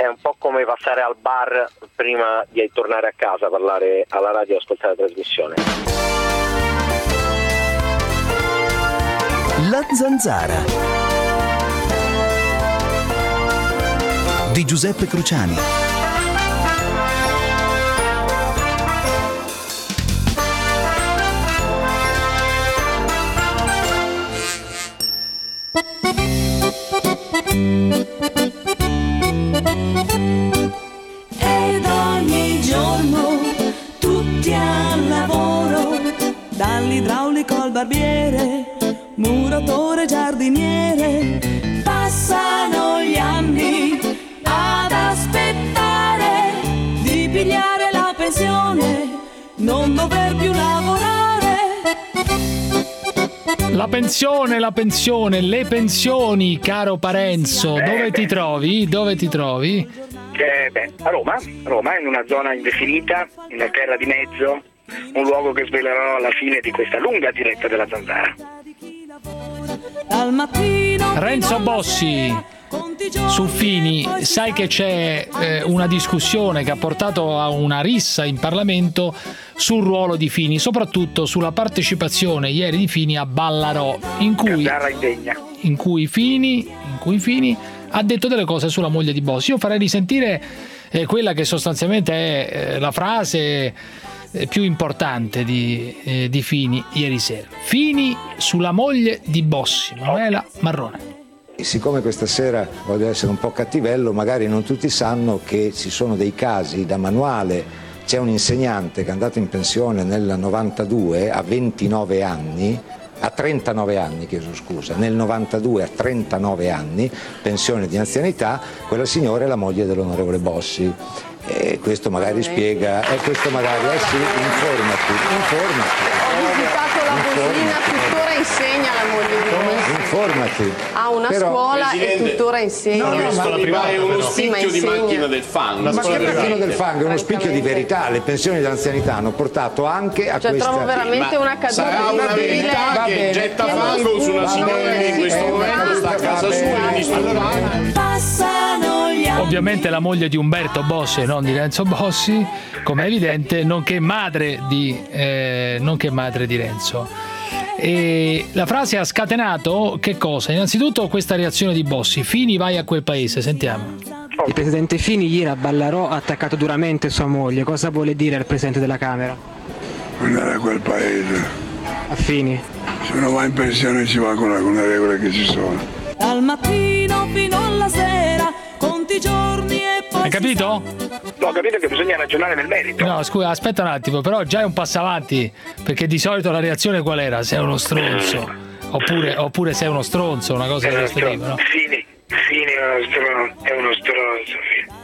è un po' come passare al bar prima di tornare a casa, parlare alla radio e ascoltare la trasmissione. La Zanzara di Giuseppe Cruciani. Ed ogni giorno tutti al lavoro, dall'idraulico al barbiere, muratore, giardiniere, passano gli anni ad aspettare di pigliare la pensione, non dover più lavorare. La pensione, le pensioni, caro Parenzo, dove ti trovi? A Roma, in una zona indefinita, in una terra di mezzo, un luogo che svelerò alla fine di questa lunga diretta della Zanzara. Renzo Bossi, su Fini, sai che c'è una discussione che ha portato a una rissa in Parlamento sul ruolo di Fini, soprattutto sulla partecipazione ieri di Fini a Ballarò, in cui Fini ha detto delle cose sulla moglie di Bossi. Io farei risentire quella che sostanzialmente è la frase più importante di Fini ieri sera. Fini sulla moglie di Bossi, Manuela Marrone. Siccome questa sera voglio essere un po' cattivello, magari non tutti sanno che ci sono dei casi da manuale. C'è un insegnante che è andato in pensione nel 92 a 39 anni, a 39 anni, chiedo scusa, nel 92 a 39 anni, pensione di anzianità, quella signora è la moglie dell'onorevole Bossi. E questo magari spiega, informati. Ho visitato la Bosina, tuttora insegna la moglie di Bossi. Informati. Ha una scuola e tuttora insegna. È uno spicchio di macchina del fango. Ma che macchina del fango? È uno spicchio di verità. Le pensioni dell'anzianità hanno portato anche a questa... trovo veramente una caduta sarà una verità che getta fango su una signora che in questo momento sta a casa sua Ovviamente la moglie di Umberto Bossi e non di Renzo Bossi, come è evidente, nonché madre di Renzo. E la frase ha scatenato che cosa? Innanzitutto questa reazione di Bossi: Fini, vai a quel paese, sentiamo. Il presidente Fini ieri a Ballarò ha attaccato duramente sua moglie. Cosa vuole dire al presidente della Camera? Andare a quel paese. A Fini. Se uno va in pensione ci va con le regole che ci sono. Dal mattino fino alla sera, conti giorni e poi... Hai capito? No, ho capito che bisogna ragionare nel merito. No, scusa, aspetta un attimo, però già è un passo avanti, perché di solito la reazione qual era? Sei uno stronzo. Oppure sei uno stronzo, una cosa di questo tipo, no? Fini è uno stronzo.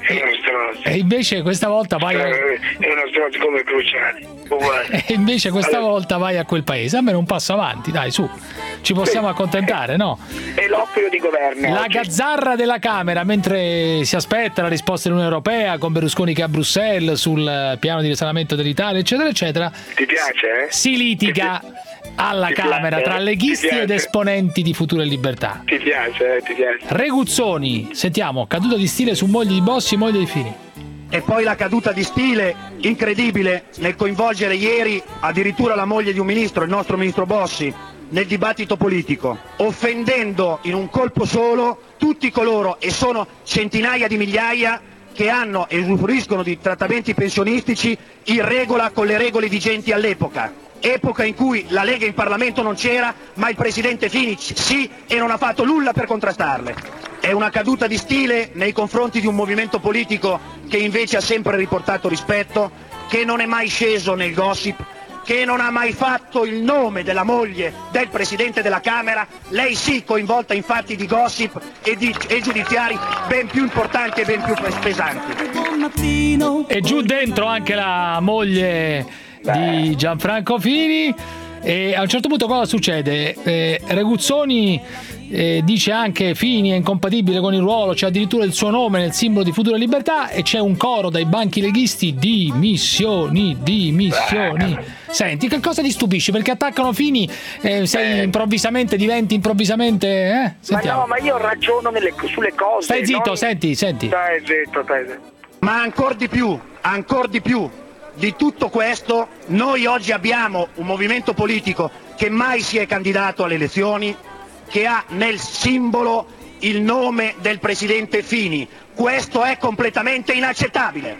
E invece questa volta vai è uno stronzo come Cruciani, uguale. E invece questa volta vai a quel paese, almeno un passo avanti, dai, su. Ci possiamo accontentare, no? È l'oppio di governo. La gazzarra della Camera, mentre si aspetta la risposta dell'Unione Europea con Berlusconi che è a Bruxelles sul piano di risanamento dell'Italia, eccetera, eccetera. Ti piace? Si litiga alla Camera tra leghisti ed esponenti di Futuro e Libertà. Ti piace? Reguzzoni, sentiamo, caduta di stile su moglie di Bossi e moglie di Fini. E poi la caduta di stile incredibile nel coinvolgere ieri addirittura la moglie di un ministro, il nostro ministro Bossi, nel dibattito politico, offendendo in un colpo solo tutti coloro, e sono centinaia di migliaia, che hanno e usufruiscono di trattamenti pensionistici in regola con le regole vigenti all'epoca. Epoca in cui la Lega in Parlamento non c'era, ma il presidente Fini sì, e non ha fatto nulla per contrastarle. È una caduta di stile nei confronti di un movimento politico che invece ha sempre riportato rispetto, che non è mai sceso nel gossip, che non ha mai fatto il nome della moglie del Presidente della Camera, lei sì coinvolta in fatti di gossip e giudiziari ben più importanti e ben più pesanti. E giù dentro anche la moglie di Gianfranco Fini. E a un certo punto cosa succede? Reguzzoni dice anche Fini è incompatibile con il ruolo, c'è addirittura il suo nome nel simbolo di Futuro e Libertà, e c'è un coro dai banchi leghisti: dimissioni. Senti, che cosa ti stupisce? Perché attaccano Fini, improvvisamente diventi improvvisamente ma io ragiono sulle cose. Stai zitto, senti. Stai zitto. Ma ancor di più di tutto questo, noi oggi abbiamo un movimento politico che mai si è candidato alle elezioni, che ha nel simbolo il nome del presidente Fini. Questo è completamente inaccettabile.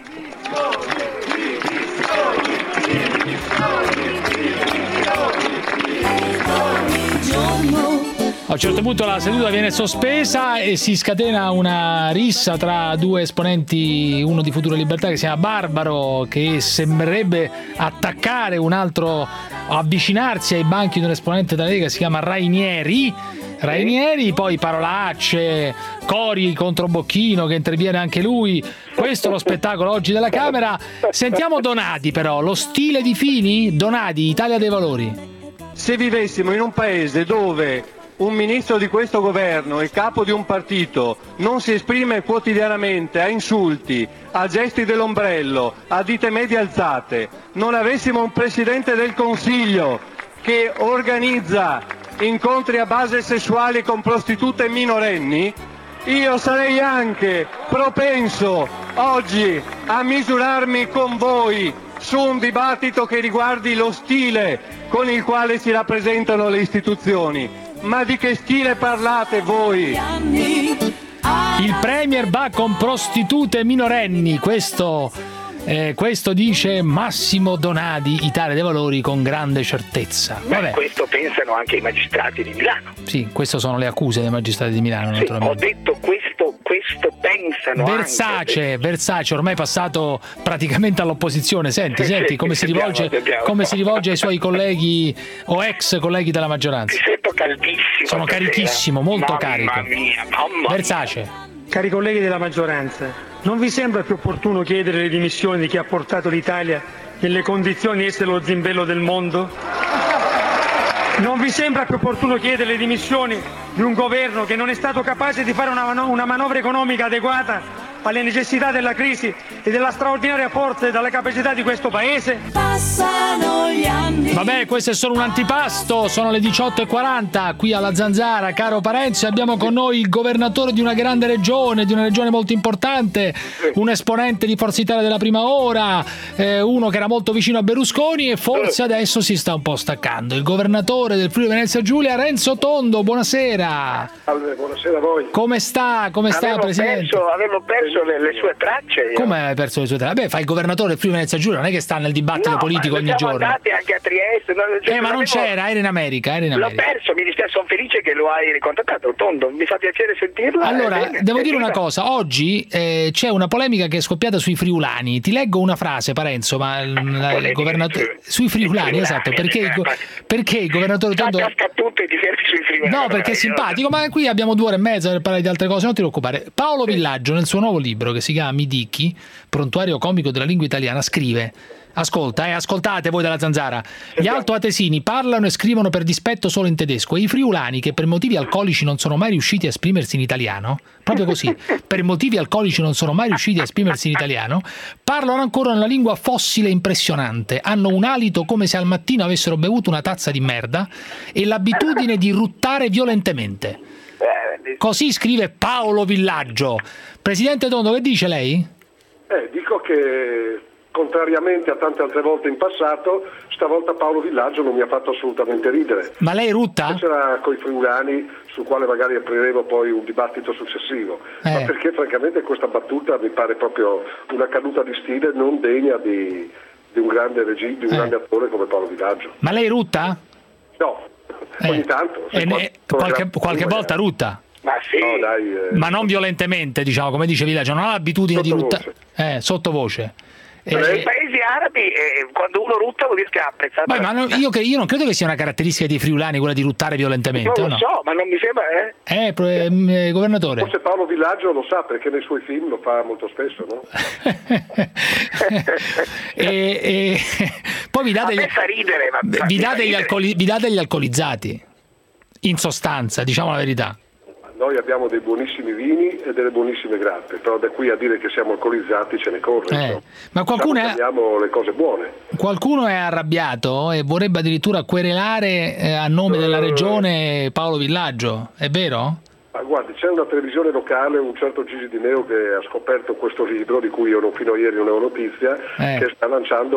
A un certo punto la seduta viene sospesa e si scatena una rissa tra due esponenti, uno di Futuro e Libertà che si chiama Barbaro, che sembrerebbe attaccare un altro, avvicinarsi ai banchi di un esponente della Lega che si chiama Rainieri, poi parolacce, cori contro Bocchino che interviene anche lui. Questo è lo spettacolo oggi della Camera. Sentiamo Donati però, lo stile di Fini, Donati, Italia dei Valori. Se vivessimo in un paese dove un ministro di questo governo, il capo di un partito, non si esprime quotidianamente a insulti, a gesti dell'ombrello, a dite medie alzate, non avessimo un Presidente del Consiglio che organizza incontri a base sessuale con prostitute minorenni, io sarei anche propenso oggi a misurarmi con voi su un dibattito che riguardi lo stile con il quale si rappresentano le istituzioni. Ma di che stile parlate voi? Il Premier va con prostitute minorenni, questo dice Massimo Donati, Italia dei Valori, con grande certezza. Vabbè. Questo pensano anche i magistrati di Milano. Sì, queste sono le accuse dei magistrati di Milano, sì, naturalmente. Ho detto questo pensano Versace ormai passato praticamente all'opposizione. Senti come si rivolge ai suoi colleghi o ex colleghi della maggioranza. Mi sento caldissimo. Sono carichissimo, molto carico. Mamma mia. Versace. Cari colleghi della maggioranza, non vi sembra più opportuno chiedere le dimissioni di chi ha portato l'Italia nelle condizioni di essere lo zimbello del mondo? Non vi sembra più opportuno chiedere le dimissioni di un governo che non è stato capace di fare una manovra economica adeguata alle necessità della crisi e della straordinaria forza e della capacità di questo Paese? Passano gli anni. Vabbè, questo è solo un antipasto, sono le 18:40 qui alla Zanzara, caro Parenzo, abbiamo con noi il governatore di una grande regione, di una regione molto importante, un esponente di Forza Italia della prima ora, uno che era molto vicino a Berlusconi e forse adesso si sta un po' staccando, il governatore del Friuli Venezia Giulia, Renzo Tondo. Buonasera. Salve, buonasera a voi. Come sta Presidente? Avevo perso le sue tracce. Come hai perso le sue tracce? Beh, fai il governatore del Friuli Venezia Giulia, non è che sta nel dibattito politico ogni giorno. Siamo andati anche a Trieste. Ma non c'era, era in America. L'ho perso, mi dispiace, sono felice che lo hai ricontattato, Tondo, mi fa piacere sentirlo. Allora, devo dire una cosa, oggi c'è una polemica che è scoppiata sui friulani. Ti leggo una frase, Parenzo, ma il governatore sui friulani, esatto, perché il governatore Tondo no, perché è simpatico, ma qui abbiamo 2 ore e mezza per parlare di altre cose, non ti preoccupare. Paolo Villaggio nel suo nuovo libro che si chiama Midicchi, prontuario comico della lingua italiana, scrive: ascoltate voi della Zanzara, gli altoatesini parlano e scrivono per dispetto solo in tedesco e i friulani, che per motivi alcolici non sono mai riusciti a esprimersi in italiano, proprio così, per motivi alcolici non sono mai riusciti a esprimersi in italiano, parlano ancora una lingua fossile e impressionante, hanno un alito come se al mattino avessero bevuto una tazza di merda e l'abitudine di ruttare violentemente. Così scrive Paolo Villaggio. Presidente Tondo, che dice lei? Dico che contrariamente a tante altre volte in passato, stavolta Paolo Villaggio non mi ha fatto assolutamente ridere. Ma lei rutta? C'era coi friulani, sul quale magari apriremo poi un dibattito successivo, ma perché francamente questa battuta mi pare proprio una caduta di stile non degna di un grande regista, di un grande attore come Paolo Villaggio. Ma lei rutta? No, ogni tanto. Qualche volta rutta? Ma sì. No, dai, ma non violentemente, diciamo, come dice Villaggio, non ha l'abitudine di ruttare sottovoce. Nei paesi arabi e quando uno rutta vuol dire che ha apprezzato. Ma io non credo che sia una caratteristica dei friulani quella di ruttare violentemente. Non lo so, ma non mi sembra. Governatore. Forse Paolo Villaggio lo sa perché nei suoi film lo fa molto spesso, no? Poi vi date vi date gli alcolizzati, in sostanza, diciamo la verità. Noi abbiamo dei buonissimi vini e delle buonissime grappe, però da qui a dire che siamo alcolizzati ce ne corre. Ma abbiamo le cose buone. Qualcuno è arrabbiato e vorrebbe addirittura querelare a nome della regione Paolo Villaggio, è vero? Ma guardi, c'è una televisione locale, un certo Gigi Di Meo che ha scoperto questo libro, di cui io fino a ieri non avevo notizia, che sta lanciando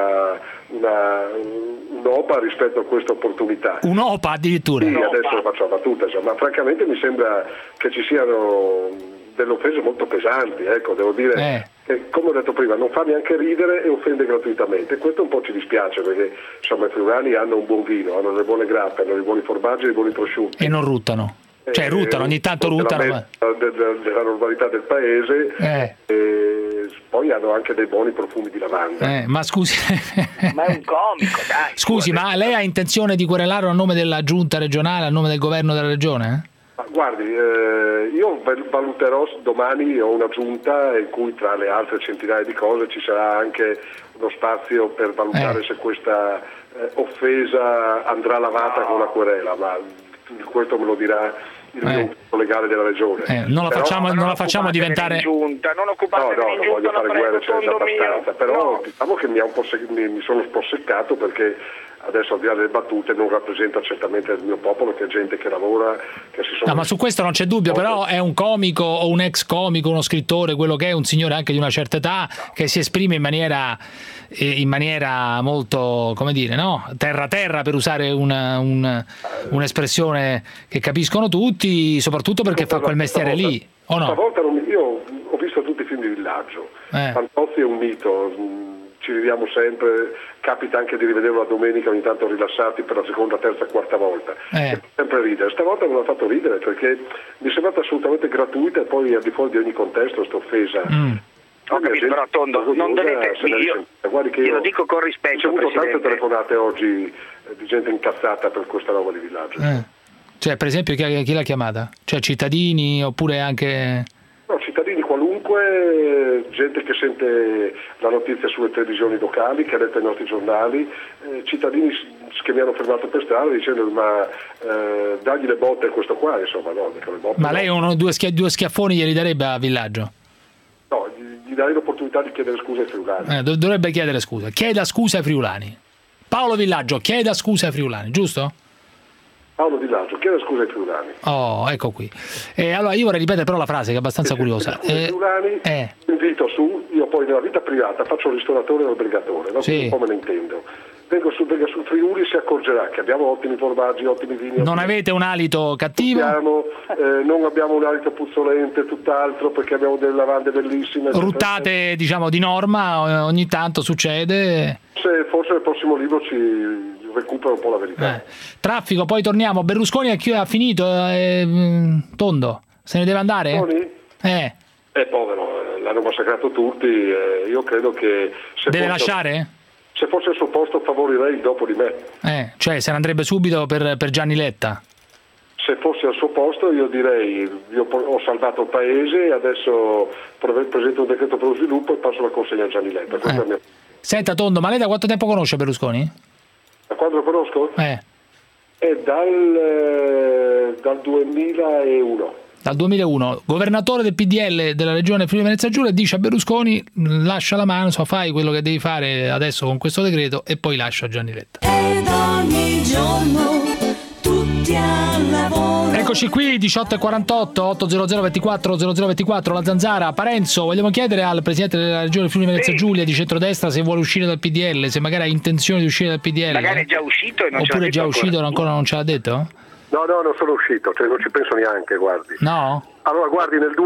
un'OPA rispetto a questa opportunità. Un'OPA addirittura? Sì, adesso faccio la battuta, ma francamente mi sembra che ci siano delle offese molto pesanti, ecco, devo dire che, come ho detto prima, non fa neanche ridere e offende gratuitamente. Questo un po' ci dispiace perché insomma i friulani hanno un buon vino, hanno le buone grappe, hanno i buoni formaggi e i buoni prosciutti. E non ruttano? Cioè ruttano, ogni tanto ruttano. Della normalità del paese e poi hanno anche dei buoni profumi di lavanda. Ma scusi. Ma è un comico, dai. Scusi, ma lei ha intenzione di querelare a nome della giunta regionale, a nome del governo della regione? Ma guardi, io valuterò domani, ho una giunta in cui tra le altre centinaia di cose ci sarà anche uno spazio per valutare se questa offesa andrà lavata con una querela, ma questo me lo dirà il mio legale della regione. Non la facciamo diventare giunta, non occupatevi non voglio fare guerre, ce n'è già abbastanza, però diciamo che mi sono sposseccato perché adesso, al di là delle battute, non rappresenta certamente il mio popolo, che è gente che lavora, che si sono... No, ma su questo non c'è dubbio, però è un comico o un ex comico, uno scrittore, quello che è, un signore anche di una certa età, che si esprime in maniera molto, come dire, no? Terra, per usare un'espressione che capiscono tutti, soprattutto perché fa quel mestiere lì, o no? Stavolta io ho visto tutti i film di Villaggio, Fantozzi è un mito, ci ridiamo sempre, capita anche di rivederlo la domenica ogni tanto rilassati per la seconda, terza, quarta volta, sempre ridere. Stavolta non ha fatto ridere perché mi è sembrata assolutamente gratuita e poi al di fuori di ogni contesto questa offesa. Ho capito, però Tondo, non dovete, io lo dico con rispetto, ho avuto tante Presidente. telefonate oggi di gente incazzata per questa roba di Villaggio. Cioè, per esempio, chi l'ha chiamata? Cioè cittadini oppure anche... No, cittadini qualunque, gente che sente la notizia sulle televisioni locali, che ha letto i nostri giornali, cittadini che mi hanno fermato per strada dicendo ma dagli le botte a questo qua, insomma, no, le botte. Ma lei due schiaffoni glieli darebbe a Villaggio? No, gli darei l'opportunità di chiedere scusa ai friulani. Dovrebbe chiedere scusa. Chieda scusa ai friulani. Paolo Villaggio chieda scusa ai friulani, giusto? Paolo Villaggio chieda scusa ai friulani. Oh, ecco qui. Allora io vorrei ripetere però la frase che è abbastanza curiosa. Friulani, invito su, io poi nella vita privata faccio il ristoratore e l'obbligatore, no? Un po' me ne intendo. Venga sul Friuli e si accorgerà che abbiamo ottimi formaggi, ottimi vini. Non avete un alito cattivo? Non abbiamo un alito puzzolente, tutt'altro, perché abbiamo delle lavande bellissime. Ruttate, diciamo, di norma, ogni tanto succede. Forse nel prossimo libro ci recupera un po' la verità. Traffico, poi torniamo. Berlusconi ha finito, Tondo? Se ne deve andare? È povero, l'hanno massacrato tutti, io credo che... Deve lasciare? Se fosse al suo posto favorirei il dopo di me. Cioè se ne andrebbe subito per Gianni Letta? Se fossi al suo posto io direi io ho salvato il paese, adesso presento un decreto per lo sviluppo e passo la consegna a Gianni Letta. Senta Tondo, ma lei da quanto tempo conosce Berlusconi? Da quando lo conosco? È dal 2001. Dal 2001, governatore del PDL della regione Friuli Venezia Giulia, dice a Berlusconi lascia la mano, fai quello che devi fare adesso con questo decreto e poi lascia Gianni Letta. Ed ogni giorno tutti al lavoro. Eccoci qui, 18:48, 800 24 0024, la Zanzara. Parenzo, vogliamo chiedere al presidente della regione Friuli Venezia Giulia di centrodestra se vuole uscire dal PDL, se magari ha intenzione di uscire dal PDL. Magari è già uscito e non ce l'ha detto. Oppure è già uscito e ancora non ce l'ha detto? No, non sono uscito, cioè non ci penso neanche, guardi. No? Allora guardi, nel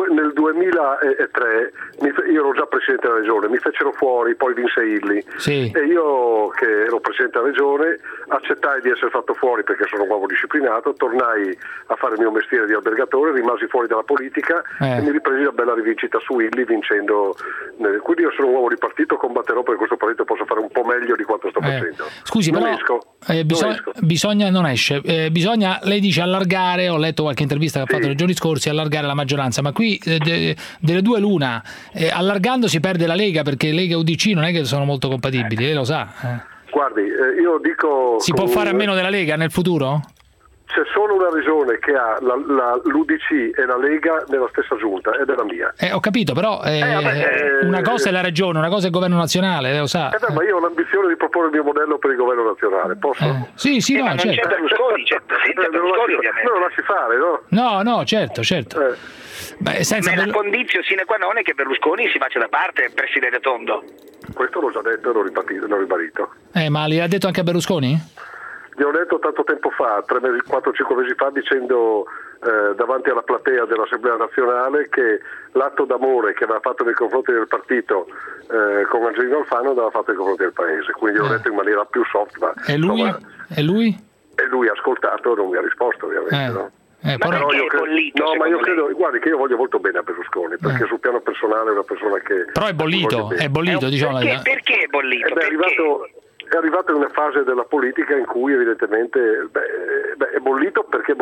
2003 io ero già Presidente della Regione, mi fecero fuori, poi vinse Illy, sì. E io che ero Presidente della Regione accettai di essere fatto fuori perché sono un uomo disciplinato, tornai a fare il mio mestiere di albergatore, rimasi fuori dalla politica e mi ripresi la bella rivincita su Illy vincendo, quindi io sono un uomo di partito, combatterò per questo partito, posso fare un po' meglio di quanto sto facendo. Scusi, non però bisogna, non esce, bisogna, lei dice allargare, ho letto qualche intervista che ha fatto nei giorni scorsi, allargare la maggioranza, ma qui delle due l'una, allargando si perde la Lega, perché Lega e UDC non è che sono molto compatibili, lei lo sa. Guardi, io dico... Si può fare a meno della Lega nel futuro? C'è solo una regione che ha l'UDC e la Lega nella stessa giunta, ed è la mia. Ho capito, però una cosa è la regione, una cosa è il governo nazionale, lei lo sa. Ma io ho l'ambizione di proporre il mio modello per il governo nazionale, posso? Sì, no, ma non certo. c'è Berlusconi, Berlusconi ovviamente. Me lo lasci fare, no? No, certo. Beh, ma la condizione sine qua non è che Berlusconi si faccia da parte, Presidente Tondo. Questo l'ho già detto e l'ho ribadito. Ma li ha detto anche a Berlusconi? Gli ho detto tanto tempo fa, 4-5 mesi fa, dicendo davanti alla platea dell'Assemblea Nazionale che l'atto d'amore che aveva fatto nei confronti del partito con Angelino Alfano andava fatto nei confronti del Paese, quindi l'ho detto in maniera più soft. Ma, e lui? Insomma, e lui? E lui ha ascoltato e non mi ha risposto, ovviamente. No? Però io credo, guardi, che io voglio molto bene a Berlusconi, perché sul piano personale è una persona che... Però è bollito, diciamo. Perché è bollito? È arrivato in una fase della politica in cui evidentemente è bollito. Perché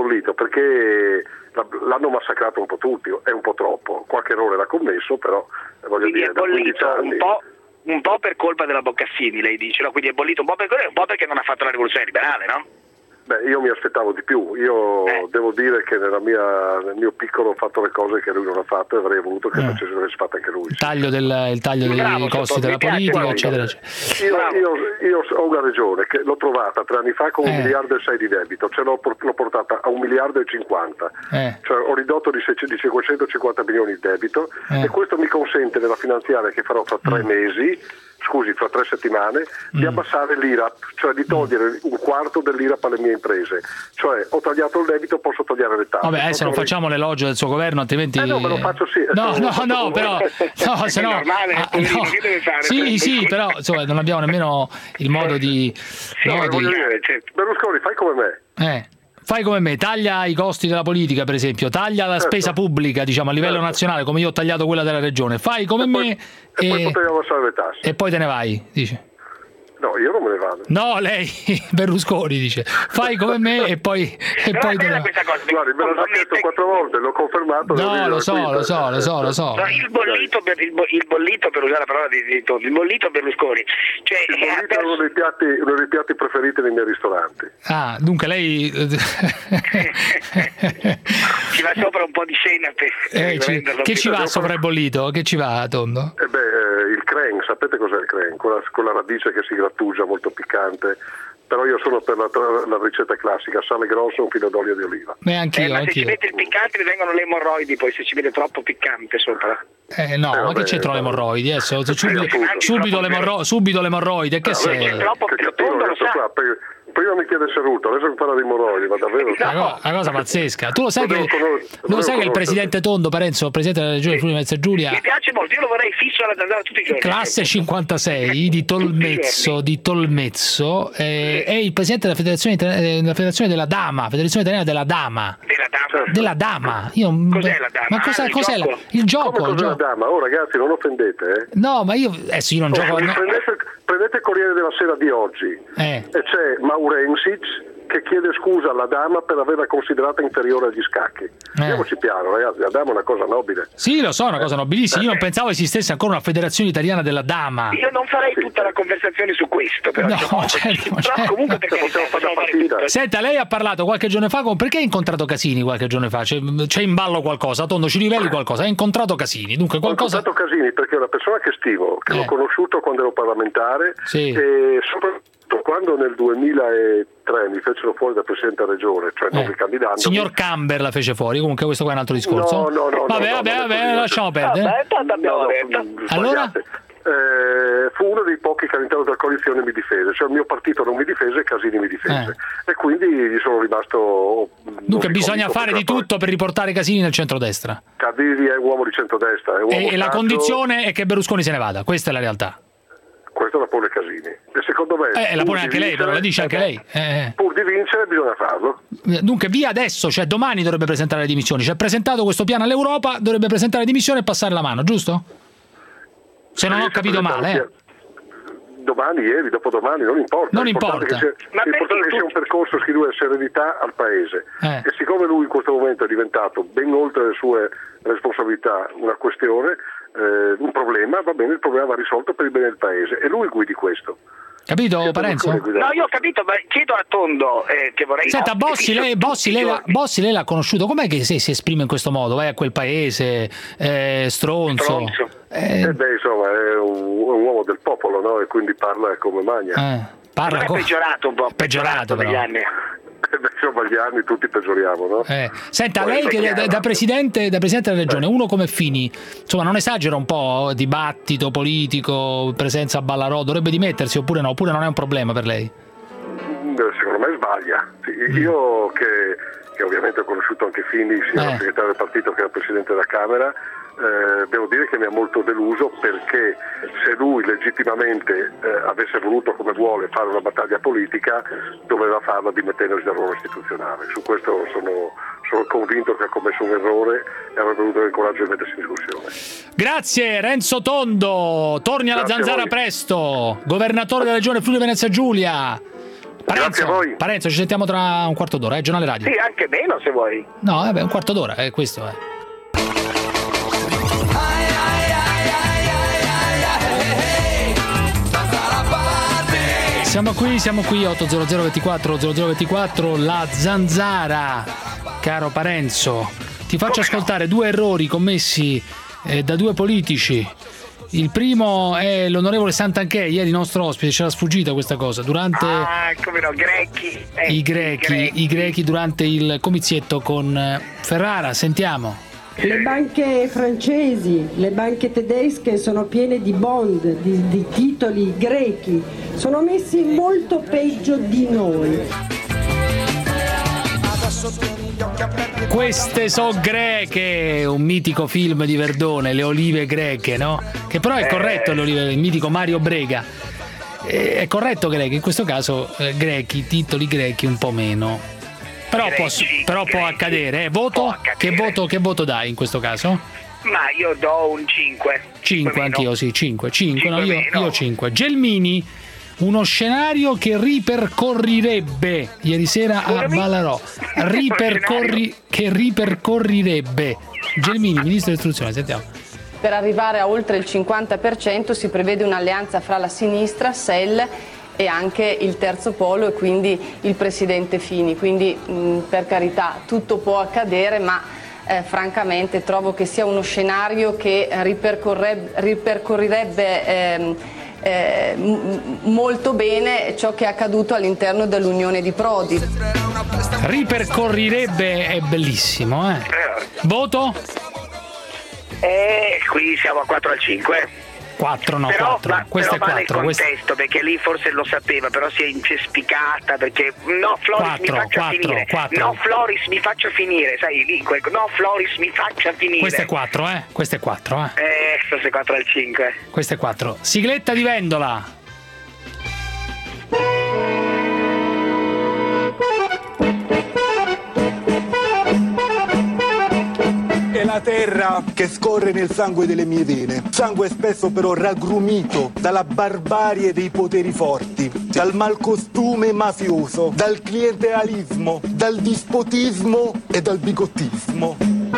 l'hanno massacrato un po' tutti, è un po' troppo, qualche errore l'ha commesso, però voglio dire, è bollito un po' per colpa della Boccassini, lei dice, no? Quindi è bollito un po' perché non ha fatto la rivoluzione liberale, no? Io mi aspettavo di più, io devo dire che nel mio piccolo ho fatto le cose che lui non ha fatto e avrei voluto che avesse fatto anche lui. Il taglio dei costi della politica, eccetera. Io ho una regione che l'ho trovata 3 anni fa con 1,6 miliardi di debito, l'ho portata a 1,50 miliardi, cioè ho ridotto di 550 milioni il debito e questo mi consente nella finanziaria che farò fra 3 settimane, di abbassare l'IRAP, cioè di togliere un quarto dell'IRAP alle mie imprese. Cioè ho tagliato il debito, posso togliere le tasse. Vabbè, adesso non facciamo l'elogio del suo governo, altrimenti... no, me lo faccio sì. No, però... No, se no... Che deve fare? Sì, però insomma, non abbiamo nemmeno il modo di... Berlusconi, fai come me. Fai come me, taglia i costi della politica, per esempio, taglia la spesa pubblica, diciamo, a livello nazionale, come io ho tagliato quella della regione. Fai come me e poi potremo abbassare le tasse. E poi te ne vai, dice. No, io non me ne vado. No, lei, Berlusconi, dice. Fai come me e poi te ne vai. Guardi, me l'ho già chiesto 4 volte, l'ho confermato. No, lo so. No, il bollito, per usare la parola di Tondo, il bollito Berlusconi. Cioè, il bollito è uno dei piatti preferiti nei miei ristoranti. Dunque lei... Ci va sopra un po' di senape. Che ci va sopra il bollito? Che ci va, Tondo? Il creng, sapete cos'è il creng? Con la radice che si grattugia, molto piccante. Però io sono per la ricetta classica, sale grosso e un filo d'olio di oliva. Anch'io. Se ci mette il piccante vengono le emorroidi, poi se ci mette troppo piccante sopra. Ma che c'entrano le emorroidi? Adesso subito le emorroidi, che sei? Prima mi chiede Ceruto, adesso mi parla di emorroidi, ma davvero? Una cosa pazzesca. Tu lo sai che il presidente Tondo, Parenzo, il presidente della regione Friuli Venezia Giulia, mi piace molto, io lo vorrei fisso alla zanzara tutti i giorni. Classe 56 di Tolmezzo, è il presidente della federazione della Dama, Federazione Italiana della Dama. Della Dama. Cos'è la Dama? Ma cos'è il gioco? Cos'è la Dama? Ragazzi, non offendete, No, ma io non gioco. Prendete il Corriere della Sera di oggi e c'è Maurensic che chiede scusa alla Dama per averla considerata inferiore agli scacchi. Andiamoci piano, ragazzi, la Dama è una cosa nobile. Sì, lo so, è una cosa nobilissima. Io non pensavo esistesse ancora una federazione italiana della Dama. Io non farei tutta la conversazione su questo, però. Certo. Comunque perché Senta, lei ha parlato qualche giorno fa perché ha incontrato Casini qualche giorno fa? C'è in ballo qualcosa? Tondo, ci riveli qualcosa? Ha incontrato Casini, dunque qualcosa... Ho incontrato Casini perché è una persona che stimo, che l'ho conosciuto quando ero parlamentare e soprattutto quando nel 2003 mi fecero fuori da Presidente della Regione, cioè non ricandidando. Signor Camber la fece fuori, comunque questo qua è un altro discorso. No. Vabbè, lasciamo perdere. Allora? fu uno dei pochi che all'interno della coalizione mi difese, cioè il mio partito non mi difese e Casini mi difese, e quindi gli sono rimasto... Dunque bisogna fare di tutto per riportare Casini nel centrodestra. Casini è un uomo di centrodestra, è un uomo e la condizione è che Berlusconi se ne vada, questa è la realtà. Questa la pone Casini, e secondo me... la pone anche lei, però la dice anche lei. Pur di vincere bisogna farlo. Dunque via adesso, cioè domani dovrebbe presentare le dimissioni, cioè presentato questo piano all'Europa, dovrebbe presentare le dimissioni e passare la mano, giusto? Se non ho capito male. Domani, ieri, dopodomani, non importa. Non importa. L'importante è che sia un percorso che dia serenità al Paese. E siccome lui in questo momento è diventato, ben oltre le sue responsabilità, una questione, un problema, va bene, il problema va risolto per il bene del Paese. E lui guidi questo. Capito, Parenzo? No, io ho capito, ma chiedo a Tondo che vorrei... Senta, Bossi, lei l'ha conosciuto, com'è che si esprime in questo modo? Vai a quel paese, stronzo. Insomma, è un uomo del popolo, no? E quindi parla come magna. È peggiorato un po'. Peggiorato negli però. anni. Insomma, gli anni tutti peggioriamo, no? Senta, lei che da presidente della regione, uno come Fini, insomma, non esagera un po' dibattito politico, presenza a Ballarò, dovrebbe dimettersi oppure no? Oppure non è un problema per lei? Secondo me sbaglia. Sì, io che ovviamente ho conosciuto anche Fini, sia segretario del partito che era presidente della Camera, devo dire che mi ha molto deluso, perché se lui legittimamente avesse voluto, come vuole, fare una battaglia politica, doveva farla dimettendosi dal ruolo istituzionale. Su questo sono convinto che ha commesso un errore e avrebbe avuto il coraggio di mettersi in discussione. Grazie Renzo Tondo, torni alla Zanzara presto, governatore della regione Friuli Venezia Giulia. Parenzo, ci sentiamo tra un quarto d'ora, giornale radio. Sì, anche meno se vuoi. No, vabbè, un quarto d'ora, questo è. Siamo qui 800 24 0024, la Zanzara, caro Parenzo. Ti faccio ascoltare due errori commessi da due politici. Il primo è l'onorevole Santanchè, ieri nostro ospite, c'era sfuggita questa cosa, durante come no, i grechi durante il comizietto con Ferrara. Sentiamo. Le banche francesi, le banche tedesche sono piene di bond, di titoli grechi, sono messi molto peggio di noi. Queste so greche, un mitico film di Verdone, Le olive greche, no? Che però è corretto, le olive, il mitico Mario Brega. È corretto greche, in questo caso grechi, titoli grechi un po' meno. Però può accadere, voto? Che voto dai in questo caso? Ma io do un 5. 5 anch'io, sì, 5. No, io 5. Gelmini, uno scenario che ripercorrirebbe ieri sera a Ballarò. Che ripercorrirebbe. Gelmini, ministro dell'istruzione, sentiamo. Per arrivare a oltre il 50% si prevede un'alleanza fra la sinistra, SEL e anche il terzo polo e quindi il presidente Fini, quindi per carità tutto può accadere, ma francamente trovo che sia uno scenario che ripercorrerebbe molto bene ciò che è accaduto all'interno dell'unione di Prodi. Ripercorrerebbe è bellissimo, eh? Voto? Qui siamo a 4 al 5. 4, no, 4. Questo è 4. Nel contesto, perché lì forse lo sapeva, però si è incespicata, perché no, Floris 4, mi faccia 4, finire. 4. No, Floris mi faccia finire, sai, lì, no, Floris mi faccia finire. Questo è 4, eh? Questo è 4, questo è 4 al 5. Questo è 4. Sigletta di Vendola. È la terra che scorre nel sangue delle mie vene, sangue spesso però raggrumito dalla barbarie dei poteri forti, dal malcostume mafioso, dal clientelismo, dal dispotismo e dal bigottismo.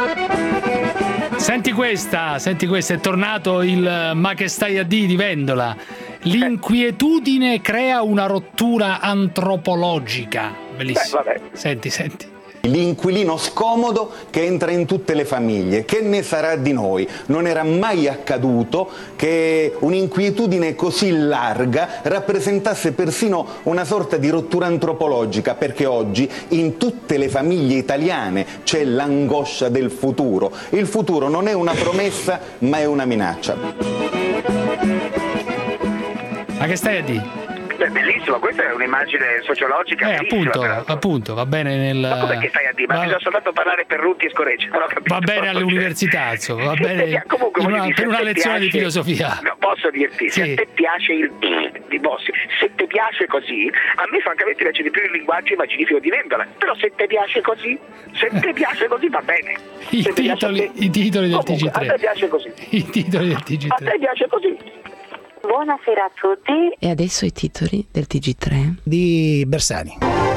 Senti questa, è tornato il Ma che stai a di Vendola. L'inquietudine crea una rottura antropologica. Bellissimo. Senti. L'inquilino scomodo che entra in tutte le famiglie. Che ne sarà di noi? Non era mai accaduto che un'inquietudine così larga rappresentasse persino una sorta di rottura antropologica, perché oggi in tutte le famiglie italiane c'è l'angoscia del futuro. Il futuro non è una promessa, ma è una minaccia. Ma che stai a dire? Bellissimo, questa è un'immagine sociologica. Appunto, va bene nel. Ma come che stai a dire? Ma bisogna soltanto parlare per Rutti e Scoreccia. Va bene all'università, insomma, va bene comunque, per una lezione di filosofia. No, posso dirti, se a te piace il di Bossi, se ti piace così, a me francamente piace di più il linguaggio immaginifico di Vendola. Però se ti piace così, va bene. I titoli del TG3. A te piace così. I titoli del TG3. A te piace così. Buonasera a tutti. E adesso i titoli del TG3 di Bersani.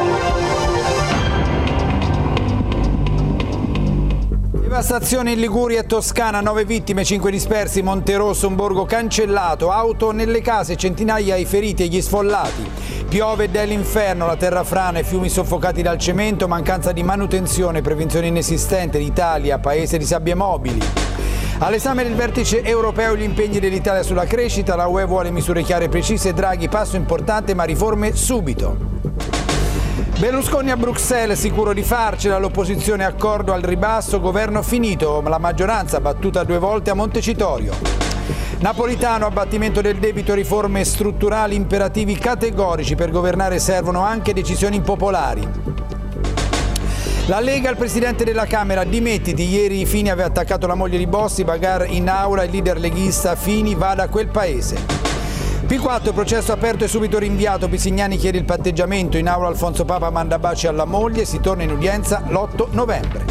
Devastazione in Liguria e Toscana, 9 vittime, 5 dispersi, Monterosso, un borgo cancellato, auto nelle case, centinaia i feriti e gli sfollati. Piove dell'inferno, la terra frana, fiumi soffocati dal cemento, mancanza di manutenzione, prevenzione inesistente, l'Italia, paese di sabbie mobili. All'esame del vertice europeo gli impegni dell'Italia sulla crescita, la UE vuole misure chiare e precise, Draghi passo importante ma riforme subito. Berlusconi a Bruxelles, sicuro di farcela, l'opposizione accordo al ribasso, governo finito, la maggioranza battuta 2 volte a Montecitorio. Napolitano, abbattimento del debito, riforme strutturali, imperativi categorici, per governare servono anche decisioni impopolari. La Lega, il presidente della Camera, dimettiti, ieri Fini aveva attaccato la moglie di Bossi, bagarre in aula, il leader leghista Fini va da quel paese. P4, processo aperto e subito rinviato, Bisignani chiede il patteggiamento, in aula Alfonso Papa manda baci alla moglie, si torna in udienza l'8 novembre.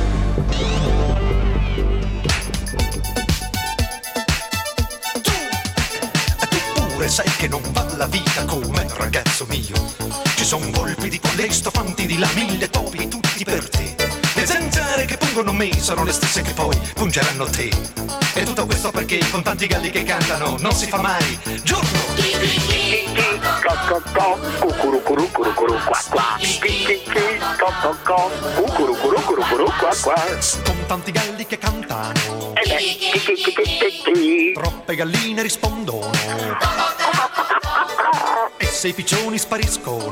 Tu pure sai che non va la vita come ragazzo mio. Ci son colpi di colesto, fanti di là, 1000 topi, tutti per te. Le zanzare che pungono me sono le stesse che poi pungeranno te. E tutto questo perché con tanti galli che cantano non si fa mai giorno. Con tanti galli che cantano, troppe galline rispondono. E se i piccioni spariscono,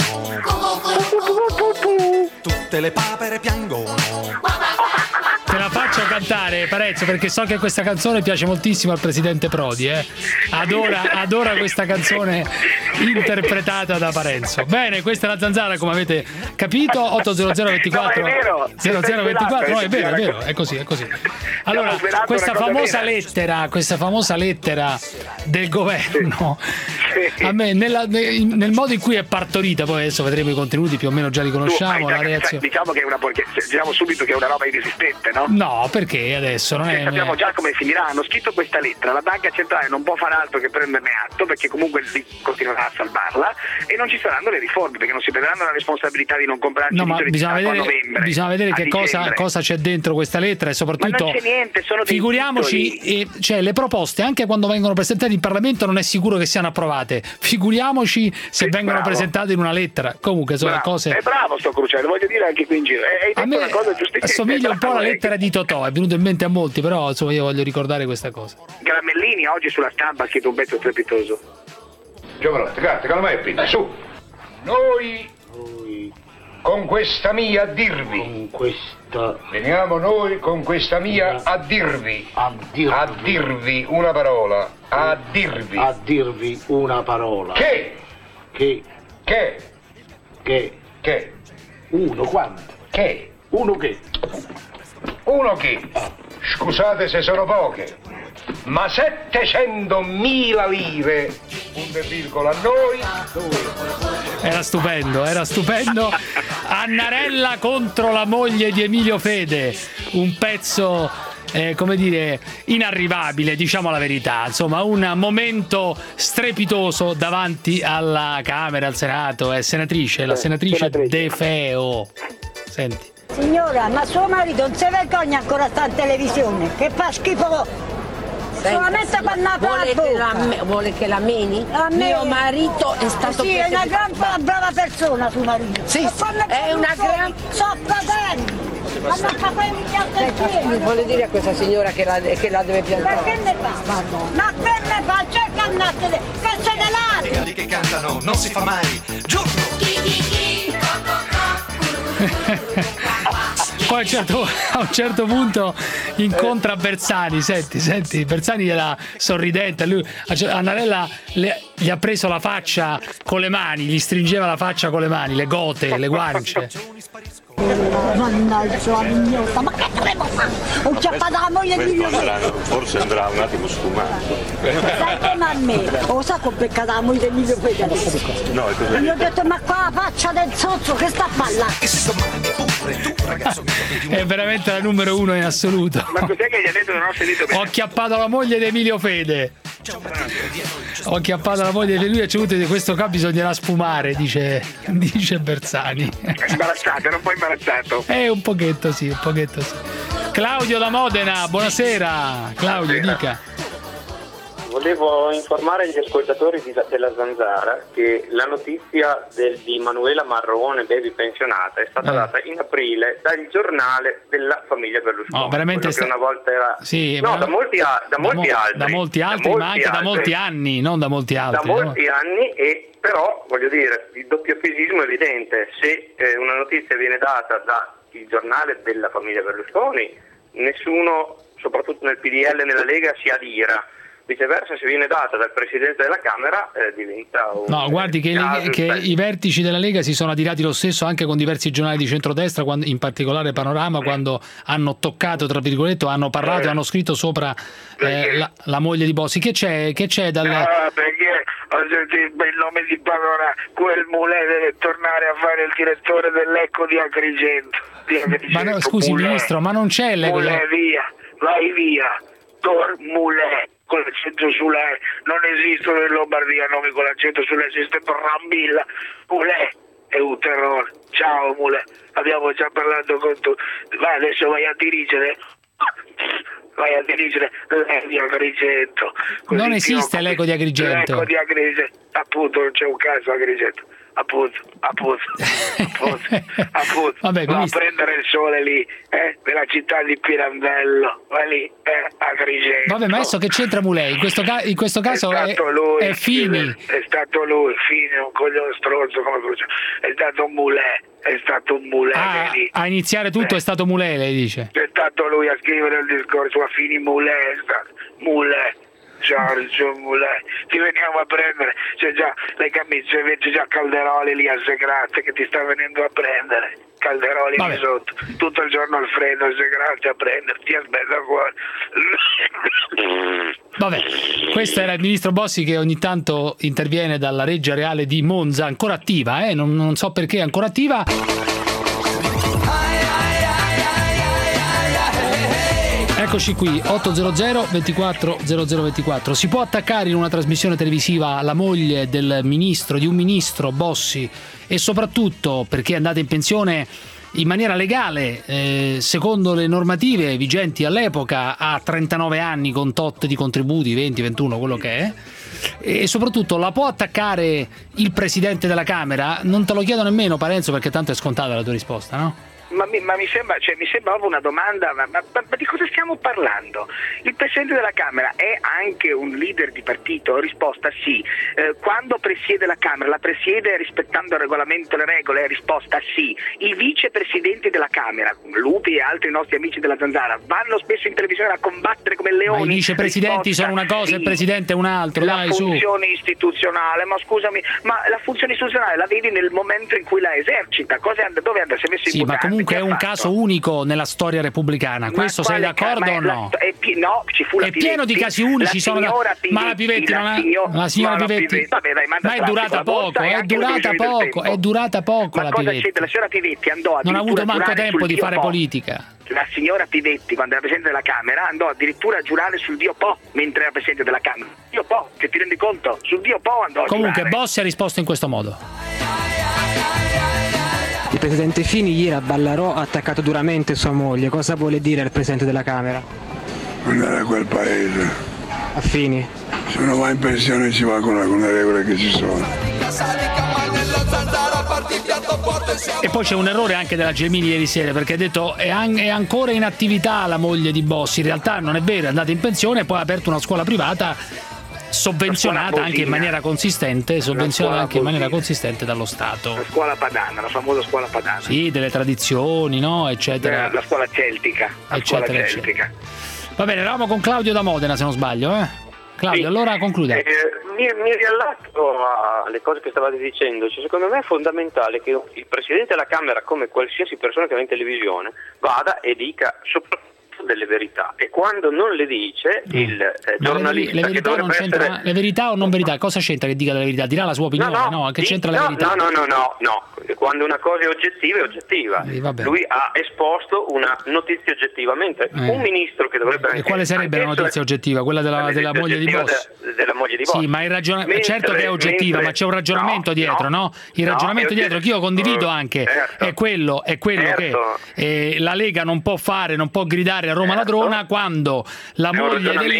tutte le papere piangono. Te la faccio cantare, Parenzo, perché so che questa canzone piace moltissimo al presidente Prodi, adora questa canzone interpretata da Parenzo. Bene, questa è la Zanzara, come avete capito. 80024 0024. No, è vero, è così. Allora, questa famosa lettera del governo, a me nel modo in cui è partorita, poi adesso vedremo i contenuti, più o meno già li conosciamo, la reazione. Diciamo che è diciamo subito che è una roba inesistente, no? No, perché adesso non è. Sappiamo già come finirà. Hanno scritto questa lettera, la banca centrale non può fare altro che prenderne atto, perché comunque continuerà a salvarla, e non ci saranno le riforme, perché non si prenderanno la responsabilità di non comprarci titoli di Stato a novembre. Bisogna vedere che cosa c'è dentro questa lettera, e soprattutto ma non c'è niente, sono dei figuriamoci, cioè le proposte anche quando vengono presentate in Parlamento non è sicuro che siano approvate, figuriamoci se vengono presentate in una lettera. Comunque sono cose. È bravo sto Cruciani, voglio dire anche qui in giro. A me una cosa assomiglia un po' alla lettera di Totò, è venuto in mente a molti, però insomma io voglio ricordare questa cosa. Gramellini oggi sulla Stampa ha scritto un pezzo strepitoso. Giovanotti, calma, su. Noi con questa mia a dirvi. Veniamo noi con questa mia a dirvi. A dirvi una parola. A dirvi una parola. Che? Uno quanto? Che? Uno che? Scusate se sono poche, ma 700.000 lire, punto e virgola, a noi. Era stupendo. Annarella contro la moglie di Emilio Fede, un pezzo come dire inarrivabile, diciamo la verità, insomma un momento strepitoso davanti alla Camera, al Senato. È la senatrice De Feo. Senti. Signora, ma suo marito non si vergogna ancora a stare in televisione? Che fa schifo! Solamente pannata la bocca! Vuole che la meni? Mio marito è stato... Sì, è una gran brava persona suo marito! Sì, è una gran... So fratelli! Mi vuole dire a questa signora che la deve piantare? Ma che ne fa? Ma che ne fa? Cerca andarsene! Che se ne lari! Quelli che cantano non si fa mai giorno. Poi a un certo punto incontra Bersani, senti, Bersani era sorridente, lui, Annarella gli ha preso la faccia con le mani, gli stringeva la faccia con le mani, le gote, le guance. Mannaggia la mignotta, ma che dovevo fare? Ho chiappato la moglie di mio figlio. Forse andrà un attimo sfumato. Sai come a me? Lo sa che ho beccato la moglie di mio figlio adesso? No, è così. Gli ho detto, ma qua la faccia del zozzo che sta a ballare. È veramente la numero 1 in assoluto. Ma cos'è che gli ha detto? Non ho sentito bene. Ho acchiappato la moglie di Emilio Fede. Ho acchiappato la moglie di lui, ha ceduto di questo qua bisognerà sfumare, dice Bersani. È imbarazzato, era un po' imbarazzato. Un pochetto sì. Claudio da Modena, buonasera. Claudio, dica. Volevo informare gli ascoltatori della Zanzara che la notizia di Manuela Marrone, baby pensionata, è stata data in aprile dal giornale della famiglia Berlusconi. No, veramente che una volta era... Sì, no, da molti altri, ma anche da molti anni, non da molti altri. Da molti anni, e però, voglio dire, il doppiopesismo è evidente. Se una notizia viene data dal giornale della famiglia Berlusconi, nessuno, soprattutto nel PDL e nella Lega, si adira. Viceversa, se viene data dal Presidente della Camera diventa un... No, guardi che i vertici della Lega si sono adirati lo stesso anche con diversi giornali di centrodestra, in particolare Panorama, quando hanno toccato, tra virgolette, hanno parlato e hanno scritto sopra la moglie di Bossi. Che c'è dal... perché ho sentito il nome di Panorama, quel Mulè deve tornare a fare il direttore dell'Ecco di Agrigento. Ma no, scusi Mulè. Ministro, ma non c'è l'Ecco. Mulè, via, vai via, Mulè. Con l'accento sulle, non esistono in Lombardia nomi con l'accento sulle, esiste Brambilla. Mulè è un terrore. Ciao Mulè, abbiamo già parlato con tu. Vai, adesso vai a dirigere l'Eco di Agrigento. Non esiste l'Eco di Agrigento. L'Eco di Agrigento, appunto, non c'è un caso Agrigento. Appunto. Vabbè, va a prendere il sole lì, nella città di Pirandello, va lì, Agrigento. Vabbè, ma adesso che c'entra Mulè? In questo caso è Fini. È stato lui, Fini, un coglione stronzo come Crucio. È stato un Mulè. A iniziare tutto è stato Mulè, lei dice? È stato lui a scrivere il discorso a Fini. Mulè. Giorgio Mulè, ti veniamo a prendere, c'è già le camicie, c'è già Calderoli lì a Segrate che ti sta venendo a prendere. Calderoli lì sotto, tutto il giorno al freddo a Segrate a prenderti, aspetta fuori. Vabbè, questo era il ministro Bossi che ogni tanto interviene dalla Reggia Reale di Monza, ancora attiva, non so perché è ancora attiva. Eccoci qui, 800 24 0024. Si può attaccare in una trasmissione televisiva la moglie del ministro, di un ministro, Bossi, e soprattutto perché è andata in pensione in maniera legale, secondo le normative vigenti all'epoca, a 39 anni con tot di contributi, 20, 21, quello che è. E soprattutto la può attaccare il Presidente della Camera? Non te lo chiedo nemmeno, Parenzo, perché tanto è scontata la tua risposta, no? Ma mi sembra proprio una domanda, ma di cosa stiamo parlando? Il Presidente della Camera è anche un leader di partito? Risposta sì. Quando presiede la Camera, la presiede rispettando il regolamento e le regole? Risposta sì. I vicepresidenti della Camera, Lupi e altri nostri amici della Zanzara, vanno spesso in televisione a combattere come leoni? Ma i vicepresidenti sono una cosa, sì. Il Presidente è un altro. La funzione istituzionale, ma scusami, ma la funzione istituzionale la vedi nel momento in cui la esercita. Dove anda? Si è messo in mutande? Comunque è un caso unico nella storia repubblicana. Questo sei d'accordo o no? No, ci fu la Pivetti. È pieno di casi unici. Ma la Pivetti la signora Pivetti. Vabbè, dai, ma è durata poco. È durata poco la Pivetti. La signora Pivetti andò non ha avuto manco tempo di fare politica. La signora Pivetti, quando era Presidente della Camera, andò addirittura a giurare sul Dio Po mentre era Presidente della Camera. Dio Po, che ti rendi conto? Sul Dio Po andò a Comunque giurare. Bossi ha risposto in questo modo. Il presidente Fini ieri a Ballarò ha attaccato duramente sua moglie. Cosa vuole dire il presidente della Camera? Andare a quel paese. A Fini? Se uno va in pensione ci va con le regole che ci sono. E poi c'è un errore anche della Gelmini ieri sera, perché ha detto è ancora in attività la moglie di Bossi. In realtà non è vero, è andata in pensione e poi ha aperto una scuola privata sovvenzionata anche in maniera consistente, dallo Stato. La scuola padana, la famosa scuola padana. Sì, delle tradizioni, no, eccetera. La scuola celtica. Eccetera. Va bene, eravamo con Claudio da Modena, se non sbaglio, Claudio, sì. Allora concluda. Mi riallaccio alle cose che stavate dicendo. Secondo me è fondamentale che il Presidente della Camera, come qualsiasi persona che va in televisione, vada e dica soprattutto delle verità, e quando non le dice il giornalista le verità o non verità, cosa c'entra che dica la verità? Dirà la sua opinione, no? Che c'entra la verità? No, quando una cosa è oggettiva è oggettiva. Lui ha esposto una notizia oggettivamente. Un ministro che dovrebbe... E quale sarebbe la notizia oggettiva? Quella della moglie di Bossi? Della moglie di Bossi. Sì, ma certo che è oggettiva, ma c'è un ragionamento dietro, no? Il ragionamento dietro, che io condivido anche, è quello che la Lega non può gridare a Roma ladrona quando la moglie del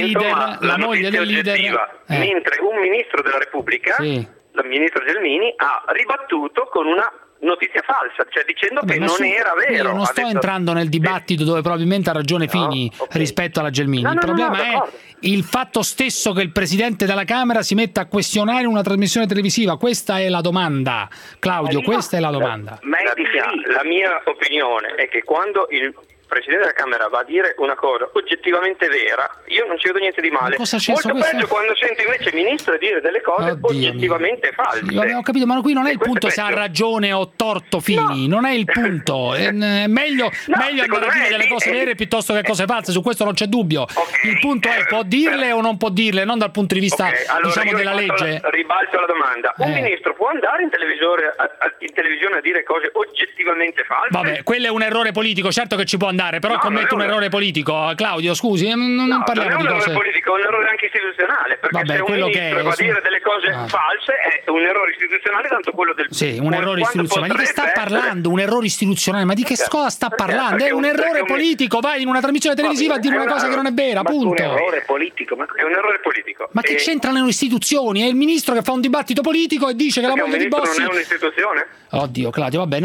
leader mentre un ministro della Repubblica, il ministro Gelmini, ha ribattuto con una notizia falsa, cioè dicendo che non era vero. Io non sto entrando nel dibattito dove probabilmente ha ragione Fini rispetto alla Gelmini. Il problema è il fatto stesso che il Presidente della Camera si metta a questionare una trasmissione televisiva. Questa è la domanda, Claudio, questa è la domanda. La mia opinione è che quando il Presidente della Camera va a dire una cosa oggettivamente vera, io non ci vedo niente di male. Molto peggio quando sento invece il ministro dire delle cose oggettivamente false. Ho capito, ma qui non è il punto se ha ragione o torto Fini, non è il punto. È meglio andare a dire delle cose vere piuttosto che cose false, su questo non c'è dubbio. Il punto è può dirle o non può dirle, non dal punto di vista della legge. Ribalto la domanda. Un ministro può andare in televisione a dire cose oggettivamente false? Vabbè, quello è un errore politico, certo che ci può andare, però commette un errore politico. Claudio, scusi, non parliamo di cose. Non è un errore politico, è un errore anche istituzionale, perché se un ministro va a dire delle cose false è un errore istituzionale, tanto quello del... Sì, un errore istituzionale. Ma di che sta parlando? Un errore istituzionale? Ma di che cosa sta parlando? È un errore politico, vai in una trasmissione televisiva a dire una cosa che non è vera, punto. È un errore politico. È un errore politico. Ma che c'entrano le istituzioni? È il ministro che fa un dibattito politico e dice che la moglie di Bossi... non è un'istituzione? Oddio, Claudio, vabbè,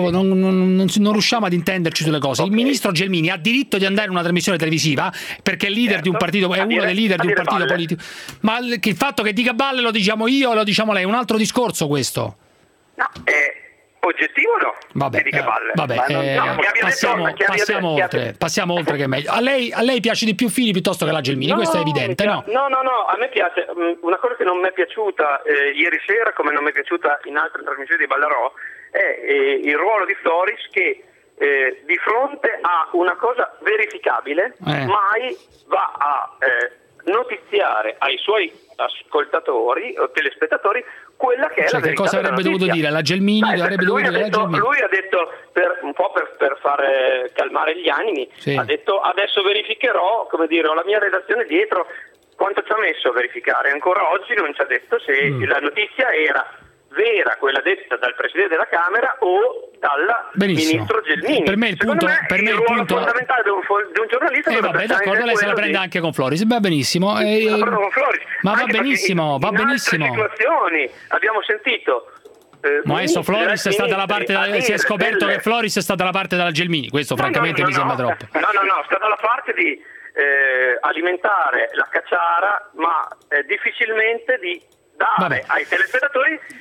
non riusciamo ad intenderci sulle cose. Il ministro Gelmini ha diritto di andare in una trasmissione televisiva perché è leader di un partito, è uno dei leader di un partito politico. Ma il fatto che dica balle lo diciamo io e lo diciamo lei, è un altro discorso questo. No, oggettivo no. Passiamo oltre che è meglio. A lei piace di più Fini piuttosto che la Gelmini, questo è evidente, no? No, a me piace. Una cosa che non mi è piaciuta ieri sera, come non mi è piaciuta in altre trasmissioni di Ballarò, è il ruolo di Floris che di fronte a una cosa verificabile mai va a notiziare ai suoi ascoltatori o telespettatori quella che è la verità. Cosa avrebbe dovuto dire la Gelmini? Lui ha detto per far calmare gli animi, ha detto adesso verificherò, ho la mia redazione dietro. Quanto ci ha messo a verificare? Ancora oggi non ci ha detto se la notizia era vera, quella detta dal Presidente della Camera o dal Ministro Gelmini. Per me il punto fondamentale di un giornalista d'accordo, lei se la prende anche con Floris, va benissimo. Ma va benissimo. Situazioni abbiamo sentito adesso Floris è stata la parte si è scoperto che Floris è stata la parte della Gelmini, questo francamente mi sembra troppo. No, è stata la parte di alimentare la cacciara, ma difficilmente di dare ai telespettatori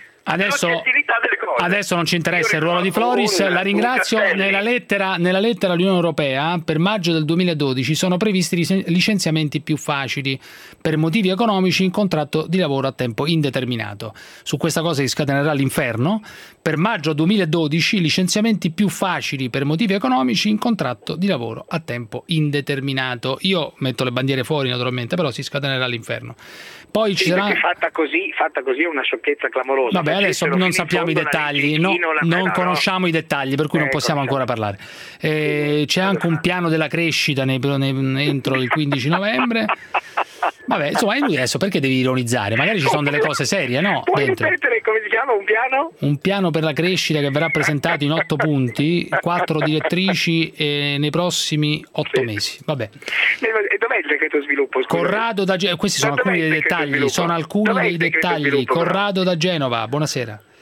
Adesso non ci interessa il ruolo di Floris, la ringrazio. Nella lettera all'Unione Europea per maggio del 2012 sono previsti licenziamenti più facili per motivi economici in contratto di lavoro a tempo indeterminato. Su questa cosa si scatenerà l'inferno. Per maggio 2012 licenziamenti più facili per motivi economici in contratto di lavoro a tempo indeterminato. Io metto le bandiere fuori naturalmente, però si scatenerà l'inferno. Poi ci sarà fatta così è una sciocchezza clamorosa. Vabbè, adesso non sappiamo i dettagli, non conosciamo i dettagli, per cui non possiamo ancora parlare. C'è anche un piano della crescita entro il 15 novembre. Vabbè, insomma, adesso perché devi ironizzare? Magari ci sono delle cose serie, no? Puoi ripetere come si chiama un piano? Un piano per la crescita che verrà presentato in 8 punti, 4 direttrici nei prossimi 8 mesi. Vabbè. E dov'è il decreto sviluppo? Corrado da Genova, questi sono alcuni dei dettagli. Corrado da Genova, buonasera.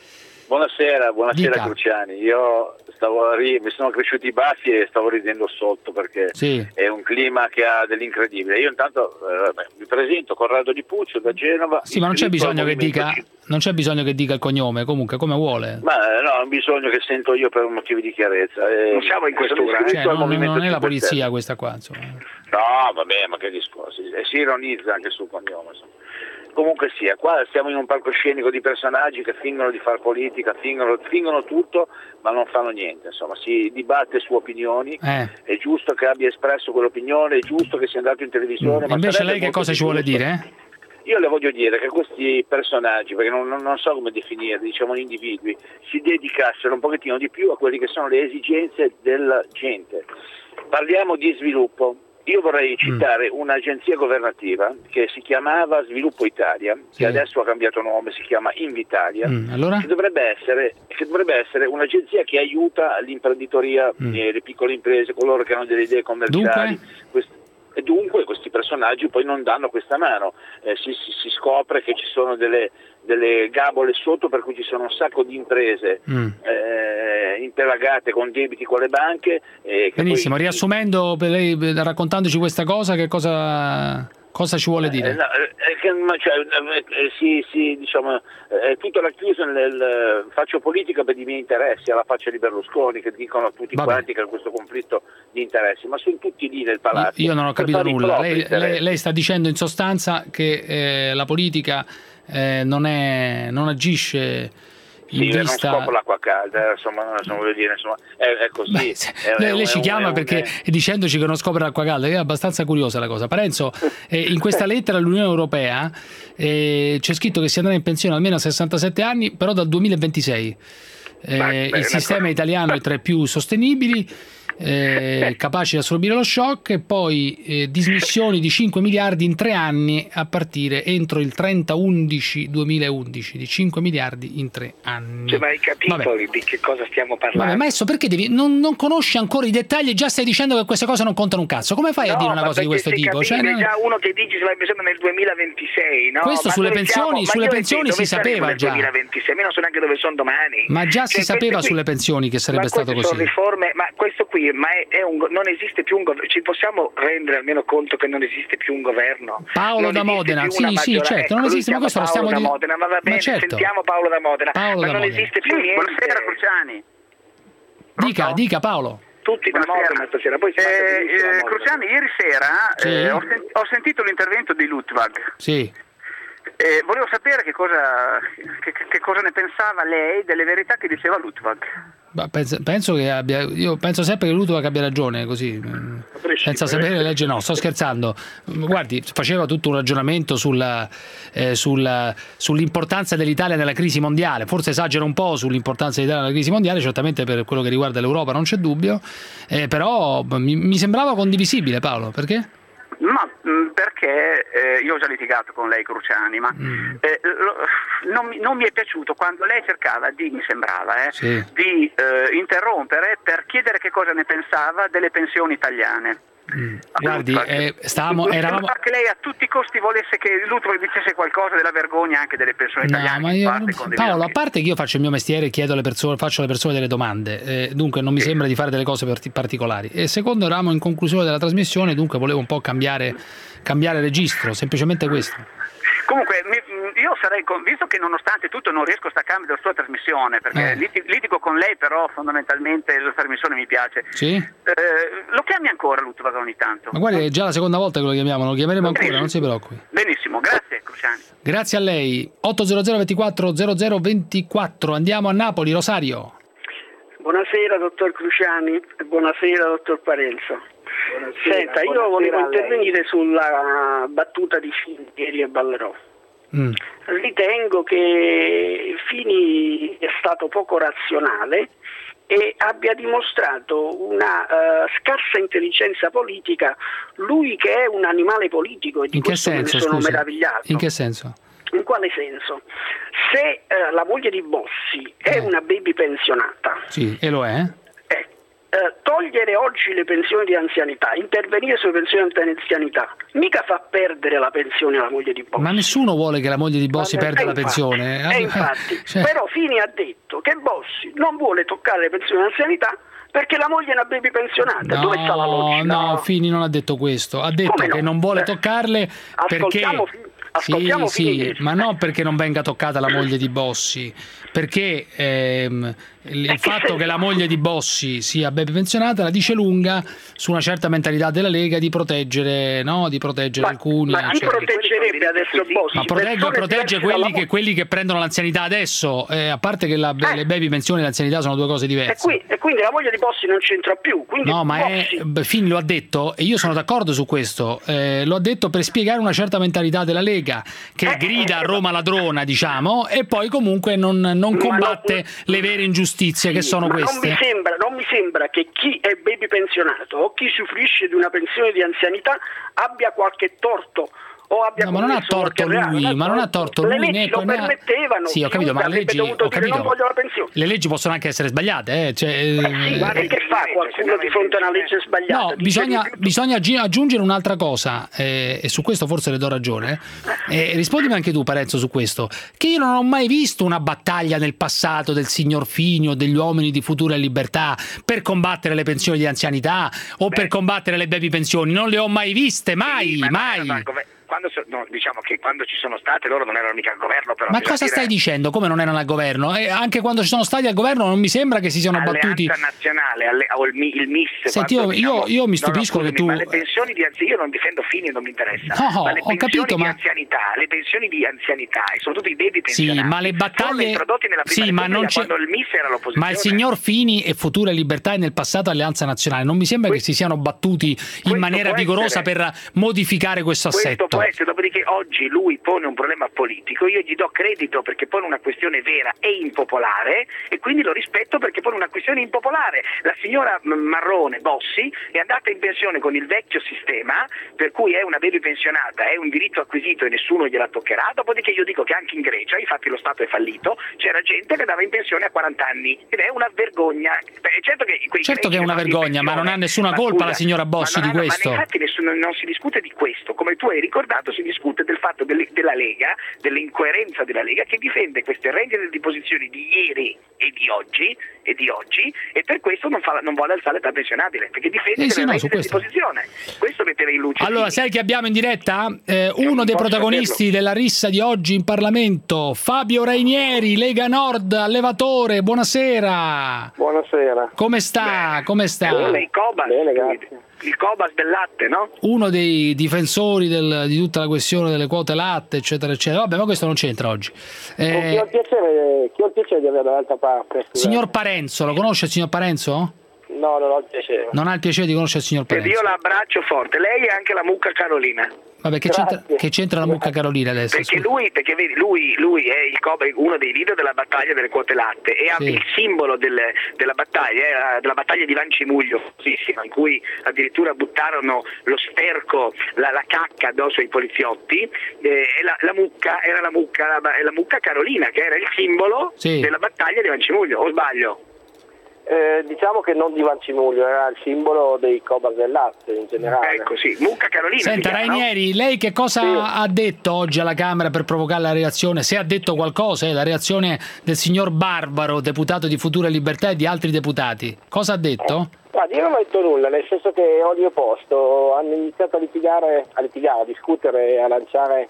Buonasera Dica. Cruciani. Io mi sono cresciuti i baffi e stavo ridendo sotto perché è un clima che ha dell'incredibile. Io intanto mi presento Corrado Di Puccio da Genova. Sì, ma non c'è bisogno che dica il cognome, comunque come vuole. Ma no, è un bisogno che sento io per motivi di chiarezza. Non siamo in questura, non è la polizia questa qua, insomma. No, vabbè, ma che discorsi. Si ironizza anche sul cognome, insomma. Comunque sia, qua siamo in un palcoscenico di personaggi che fingono di fare politica, fingono tutto, ma non fanno niente, insomma, si dibatte su opinioni, è giusto che abbia espresso quell'opinione, è giusto che sia andato in televisione. Ma invece lei che cosa ci vuole dire? Io le voglio dire che questi personaggi, perché non so come definirli, diciamo individui, si dedicassero un pochettino di più a quelle che sono le esigenze della gente. Parliamo di sviluppo. Io vorrei citare un'agenzia governativa che si chiamava Sviluppo Italia, che adesso ha cambiato nome, si chiama Invitalia, allora? che dovrebbe essere un'agenzia che aiuta l'imprenditoria, le piccole imprese, coloro che hanno delle idee commerciali. Dunque questi personaggi poi non danno questa mano, si scopre che ci sono delle gabole sotto, per cui ci sono un sacco di imprese impelagate con debiti con le banche. Benissimo, riassumendo, per lei, raccontandoci questa cosa, che cosa ci vuole dire? Diciamo, è tutto racchiuso faccio politica per i miei interessi, alla faccia di Berlusconi, che dicono tutti quanti che è questo conflitto di interessi, ma sono tutti lì nel palazzo. Io non ho capito nulla. Lei sta dicendo in sostanza che la politica non agisce in vista... non scopro l'acqua calda, insomma, non voglio dire, insomma, è così. Lei ci chiama perché dicendoci che non scopre l'acqua calda, è abbastanza curiosa la cosa. Parenzo, in questa lettera all'Unione Europea c'è scritto che si andrà in pensione almeno a 67 anni, però dal 2026. Il sistema italiano è tra i più sostenibili, capaci di assorbire lo shock, e poi dismissioni di 5 miliardi in 3 anni a partire entro il 30/11/2011, di 5 miliardi in 3 anni. Ma hai capito di che cosa stiamo parlando? Ma adesso perché non conosci ancora i dettagli e già stai dicendo che queste cose non contano un cazzo? Come fai a dire una cosa di questo tipo? C'è già uno che dice che va nel 2026, no? Questo sulle pensioni si sapeva già. 2026, io non so neanche dove sono domani. Ma già si sapeva sulle pensioni che sarebbe stato così. Sono riforme, ma questo qui non esiste più un governo. Ci possiamo rendere almeno conto che non esiste più un governo? Paolo da Modena, sì, certo, non esiste, ma questo lo stiamo dicendo. Ma va bene, sentiamo Paolo da Modena. Non esiste più niente. Buonasera Cruciani. Dica Paolo. Tutti da Modena stasera. Poi Cruciani, ieri sera ho sentito l'intervento di Lutwag. Sì. Volevo sapere che cosa ne pensava lei delle verità che diceva Lutwag. Penso sempre che Lutwag abbia ragione, così senza sapere legge. No, sto scherzando. Guardi, faceva tutto un ragionamento sull'importanza dell'Italia nella crisi mondiale. Forse esagera un po' sull'importanza dell'Italia nella crisi mondiale, certamente per quello che riguarda l'Europa non c'è dubbio, però mi sembrava condivisibile. Paolo, perché? Ma perché io ho già litigato con lei, Cruciani, ma non mi è piaciuto quando lei cercava mi sembrava di interrompere per chiedere che cosa ne pensava delle pensioni italiane. Guardi, eravamo... che lei a tutti i costi volesse che Lutwag dicesse qualcosa della vergogna anche delle persone italiane. Paolo, a parte che io faccio il mio mestiere e chiedo alle persone, faccio alle persone delle domande, dunque non mi sembra di fare delle cose particolari. E secondo, eravamo in conclusione della trasmissione, dunque volevo un po' cambiare registro, semplicemente questo. Comunque io sarei visto che nonostante tutto non riesco a staccarmi dalla sua trasmissione, perché litigo con lei, però fondamentalmente la trasmissione mi piace. Sì? Lo chiami ancora Lutwag ogni tanto? Ma guardi, è già la seconda volta che lo chiamiamo, lo chiameremo ancora, non si preoccupi. Benissimo, grazie Cruciani. Grazie a lei. 800 24 00 24. Andiamo a Napoli. Rosario. Buonasera dottor Cruciani e buonasera dottor Parenzo. Senta, io volevo intervenire sulla battuta di Fini ieri a Ballarò. Ritengo che Fini è stato poco razionale e abbia dimostrato una scarsa intelligenza politica, lui che è un animale politico e di questo me ne sono meravigliato. In che senso? In quale senso? Se la moglie di Bossi è una baby pensionata, sì, e lo è? togliere oggi le pensioni di anzianità, intervenire sulle pensioni di anzianità, mica fa perdere la pensione alla moglie di Bossi. Ma nessuno vuole che la moglie di Bossi perda la pensione. Infatti, però Fini ha detto che Bossi non vuole toccare le pensioni di anzianità perché la moglie è una baby pensionata. Dove sta la logica? No, Fini non ha detto questo. Ha detto che non vuole toccarle perché... Sì, ma non perché non venga toccata la moglie di Bossi, perché il fatto che la moglie di Bossi sia baby pensionata la dice lunga su una certa mentalità della Lega di proteggere, no? Di proteggere alcuni. Ma chi proteggerebbe adesso Bossi? Ma protegge quelli che prendono l'anzianità adesso, a parte che le baby pensioni e l'anzianità sono due cose diverse. E quindi la moglie di Bossi non c'entra più. No, ma Fini lo ha detto e io sono d'accordo su questo. Lo ha detto per spiegare una certa mentalità della Lega che grida a Roma ladrona, diciamo, e poi comunque non combatte le vere ingiustizie che sono queste. Non mi sembra che chi è baby pensionato o chi soffrisce di una pensione di anzianità abbia qualche torto. Ma non ha torto lui, Le leggi lo permettevano. Sì, ho capito, ma le leggi, non voglio la pensione. Le leggi possono anche essere sbagliate, ma che fa qualcuno di fronte a una legge sbagliata? No, bisogna aggiungere un'altra cosa, e su questo forse le do ragione. Rispondimi anche tu, Parenzo, su questo, che io non ho mai visto una battaglia nel passato del signor Fini o degli uomini di Futura e Libertà per combattere le pensioni di anzianità o per combattere le baby pensioni. Non le ho mai viste, mai. Diciamo che quando ci sono state loro non erano mica al governo, però. Ma cosa stai dicendo? Come non erano al governo? Anche quando ci sono stati al governo non mi sembra che si siano battuti. L'Alleanza Nazionale o il MIS. Senti, io mi stupisco che tu. Ma le pensioni di anzianità, io non difendo Fini e non mi interessa. No, ma le ho capito, ma le pensioni di anzianità e soprattutto i baby pensionati. Sì, ma le battaglie introdotti nella prima quando il MIS era l'opposizione. Ma il signor Fini e Futura e Libertà e nel passato Alleanza Nazionale non mi sembra che si siano battuti in maniera vigorosa per modificare questo assetto. Dopodiché oggi lui pone un problema politico, io gli do credito perché pone una questione vera e impopolare e quindi lo rispetto perché pone una questione impopolare. La signora Marrone Bossi è andata in pensione con il vecchio sistema per cui è una baby pensionata, è un diritto acquisito e nessuno gliela toccherà, dopodiché io dico che anche in Grecia, infatti lo Stato è fallito, c'era gente che andava in pensione a 40 anni ed è una vergogna. Certo che è una vergogna, ma non ha nessuna colpa la signora Bossi di questo. Ma infatti non si discute di questo, come tu hai ricordato si discute del fatto della Lega, dell'incoerenza della Lega che difende queste rendite di posizioni di ieri e di oggi e per questo non vuole alzare l'età pensionabile perché difende le rendite di posizione. Questo mettere in luce. Allora, sai che abbiamo in diretta? Uno dei protagonisti della rissa di oggi in Parlamento, Fabio Rainieri, Lega Nord, allevatore. Buonasera. Buonasera. Come sta? Bene, grazie. Il Cobas del latte, no? Uno dei difensori di tutta la questione delle quote latte, eccetera, eccetera. Vabbè, ma questo non c'entra oggi. Chi ho il piacere di avere dall'altra parte? Scusate. Signor Parenzo, lo conosce il signor Parenzo? No, non ho il piacere. Non ha il piacere di conoscere il signor Parenzo? Io l'abbraccio forte. Lei è anche la mucca Carolina. Vabbè, che c'entra la mucca Carolina adesso? Perché vedi, lui è uno dei leader della battaglia delle quote latte e ha il simbolo della battaglia di Vancimuglio, in cui addirittura buttarono lo sterco, la cacca addosso ai poliziotti, e la mucca era la mucca Carolina, che era il simbolo della battaglia di Vancimuglio, o sbaglio? Diciamo che non di Vancimuglio, era il simbolo dei Cobas del latte in generale. Ecco, sì, mucca Carolina. Senta, Rainieri, lei che cosa ha detto oggi alla Camera per provocare la reazione? Se ha detto qualcosa, la reazione del signor Barbaro, deputato di Futura e Libertà e di altri deputati. Cosa ha detto? Guarda, io non ho detto nulla, nel senso che ho il mio posto, hanno iniziato a litigare, a discutere, a lanciare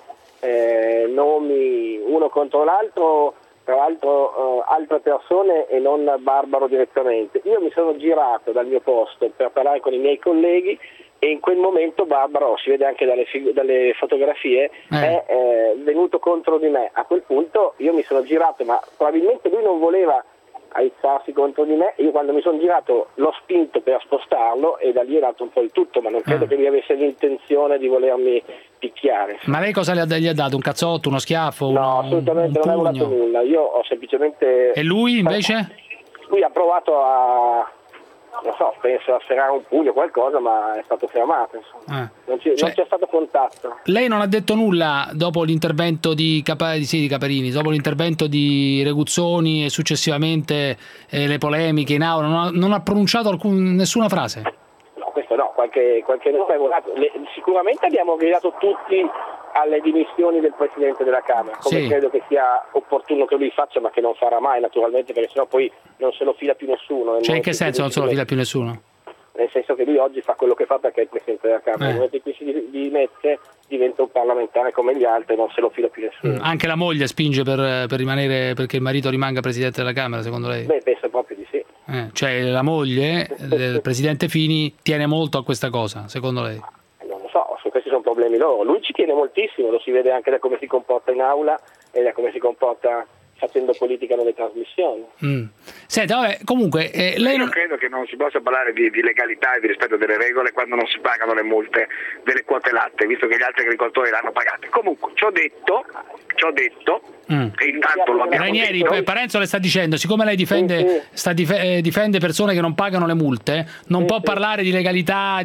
nomi uno contro l'altro, tra l'altro altre persone e non Barbaro direttamente. Io mi sono girato dal mio posto per parlare con i miei colleghi e in quel momento Barbaro, si vede anche dalle fotografie, è venuto contro di me. A quel punto io mi sono girato, ma probabilmente lui non voleva aizzarsi contro di me. Io quando mi sono girato l'ho spinto per spostarlo e da lì è dato un po' il tutto, ma non credo che lui avesse l'intenzione di volermi picchiare. Ma lei cosa gli ha dato? Un cazzotto, uno schiaffo? No, assolutamente non avevo dato nulla. Io ho semplicemente... E lui invece? Lui ha provato a non so, penso a sferrare un pugno o qualcosa, ma è stato fermato, insomma. Non c'è stato contatto. Lei non ha detto nulla dopo l'intervento di Caperini, dopo l'intervento di Reguzzoni e successivamente le polemiche in aula, non ha pronunciato nessuna frase? No, questo no, qualche nome è volato. Sicuramente abbiamo gridato tutti alle dimissioni del Presidente della Camera, come credo che sia opportuno che lui faccia, ma che non farà mai naturalmente, perché sennò poi non se lo fila più nessuno. Cioè in che senso non se lo fila più nessuno? Nel senso che lui oggi fa quello che fa perché è il Presidente della Camera, nel momento in cui si dimette diventa un parlamentare come gli altri e non se lo fila più nessuno. Anche la moglie spinge per rimanere, perché il marito rimanga Presidente della Camera, secondo lei? Beh, penso proprio di sì. Cioè la moglie del Presidente Fini tiene molto a questa cosa, secondo lei? Questi sono problemi loro. Lui ci tiene moltissimo, lo si vede anche da come si comporta in aula e da come si comporta facendo politica nelle trasmissioni. Senta, vabbè, comunque lei Io credo che non si possa parlare di legalità e di rispetto delle regole quando non si pagano le multe delle quote latte, visto che gli altri agricoltori le hanno pagate. Comunque, ci ho detto e intanto lo abbiamo Ranieri, detto. Parenzo le sta dicendo, siccome lei difende persone che non pagano le multe, non può parlare di legalità,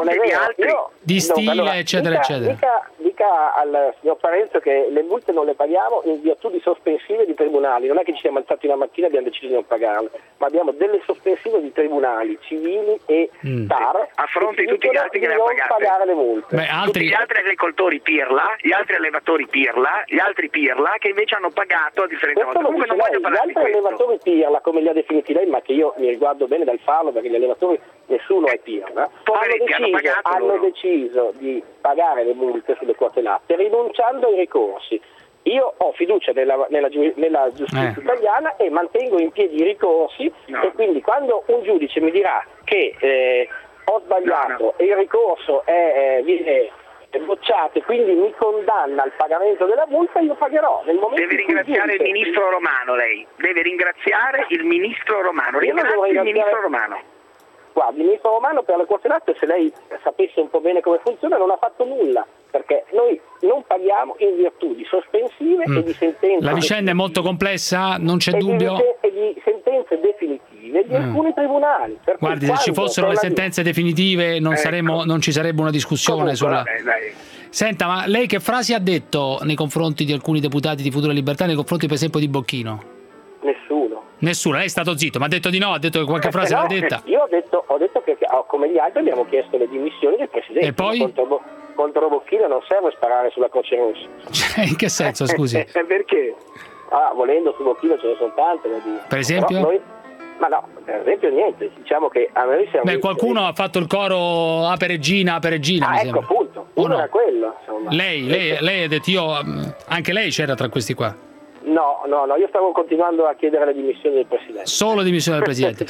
di stile, eccetera, eccetera. Dica al signor Parenzo che le multe non le paghiamo in virtù di sospensive di tribunali, non è che ci siamo alzati una mattina e abbiamo deciso di non pagarle, ma abbiamo delle sospensive di tribunali civili e TAR a fronte di tutti gli altri che le hanno pagate. Pagare le multe. Tutti gli altri agricoltori pirla, gli altri allevatori pirla, gli altri pirla che invece hanno pagato a differenza vostra. Comunque non voglio parlare di questo. Gli altri allevatori pirla, come li ha definiti lei, ma che io mi riguardo bene dal farlo perché gli allevatori nessuno è pirla, hanno deciso di pagare le multe sulle quote latte rinunciando ai ricorsi. Io ho fiducia nella giustizia italiana e mantengo in piedi i ricorsi e quindi quando un giudice mi dirà che ho sbagliato e il ricorso viene bocciato e quindi mi condanna al pagamento della multa, io pagherò. Nel momento deve ringraziare il ministro Romano, lei deve ringraziare il ministro Romano. Ringrazio il ministro Romano. Guardi, il ministro Romano per le quote latte, se lei sapesse un po' bene come funziona, non ha fatto nulla, perché noi non paghiamo in virtù di sospensive e di sentenze. La vicenda è molto complessa, non c'è dubbio. E di sentenze definitive di alcuni tribunali. Guardi, se ci fossero le sentenze definitive non ci sarebbe una discussione sulla... Senta, ma lei che frasi ha detto nei confronti di alcuni deputati di Futuro e Libertà, nei confronti per esempio di Bocchino? Nessuno, lei è stato zitto, ma ha detto di no, ha detto che qualche frase l'ha detta. Io ho detto che come gli altri abbiamo chiesto le dimissioni del Presidente. E poi? Contro Bocchino non serve sparare sulla Croce Rossa. Cioè, in che senso, scusi? Perché? Volendo su Bocchino ce ne sono tante da dire. Per esempio? Ma no, per esempio niente, diciamo che a noi siamo... qualcuno ha fatto il coro Ape Regina, mi sembra. Appunto, uno era quello, insomma. Lei ha detto, anche lei c'era tra questi qua? No, io stavo continuando a chiedere le dimissioni del Presidente. Solo dimissioni del Presidente.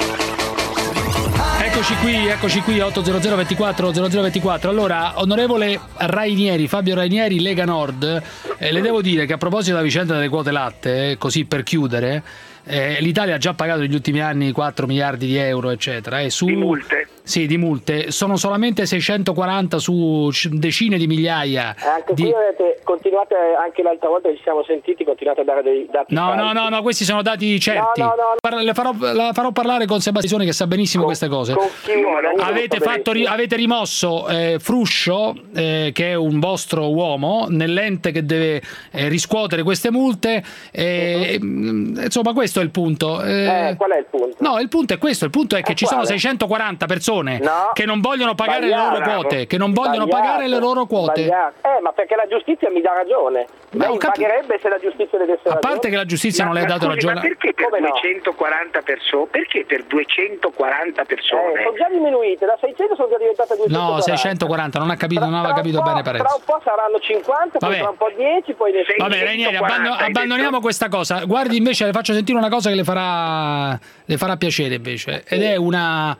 Eccoci qui 800 24 0024. Allora, onorevole Fabio Rainieri, Lega Nord, le devo dire che a proposito della vicenda delle quote latte, così per chiudere, l'Italia ha già pagato negli ultimi anni 4 miliardi di euro, eccetera. Di multe? Sì, di multe. Sono solamente 640 su decine di migliaia. Anche qui continuate, anche l'altra volta che ci siamo sentiti, continuate a dare dei dati. No, questi sono dati certi. La farò parlare con Sebastione che sa benissimo queste cose. Avete rimosso Fruscio, che è un vostro uomo, nell'ente che deve riscuotere queste multe. Insomma, questo è il punto. Qual è il punto? No, il punto è questo. Il punto è che ci sono 640 persone che non vogliono pagare le loro quote. Che non vogliono pagare le loro quote. Ma perché la giustizia mi dà ragione. Lei pagherebbe se la giustizia le desse ragione. A parte che la giustizia non le ha dato ragione. Ma perché per 240 persone? Perché per 240 persone? Sono già diminuite, da 600 sono già diventate 240. No, 640, non aveva capito bene Parenzo. Tra un po' saranno 50, poi tra un po' 10, poi nessuno. Vabbè, Rainieri, abbandoniamo questa cosa. Guardi, invece le faccio sentire una cosa che le farà piacere invece, ed è una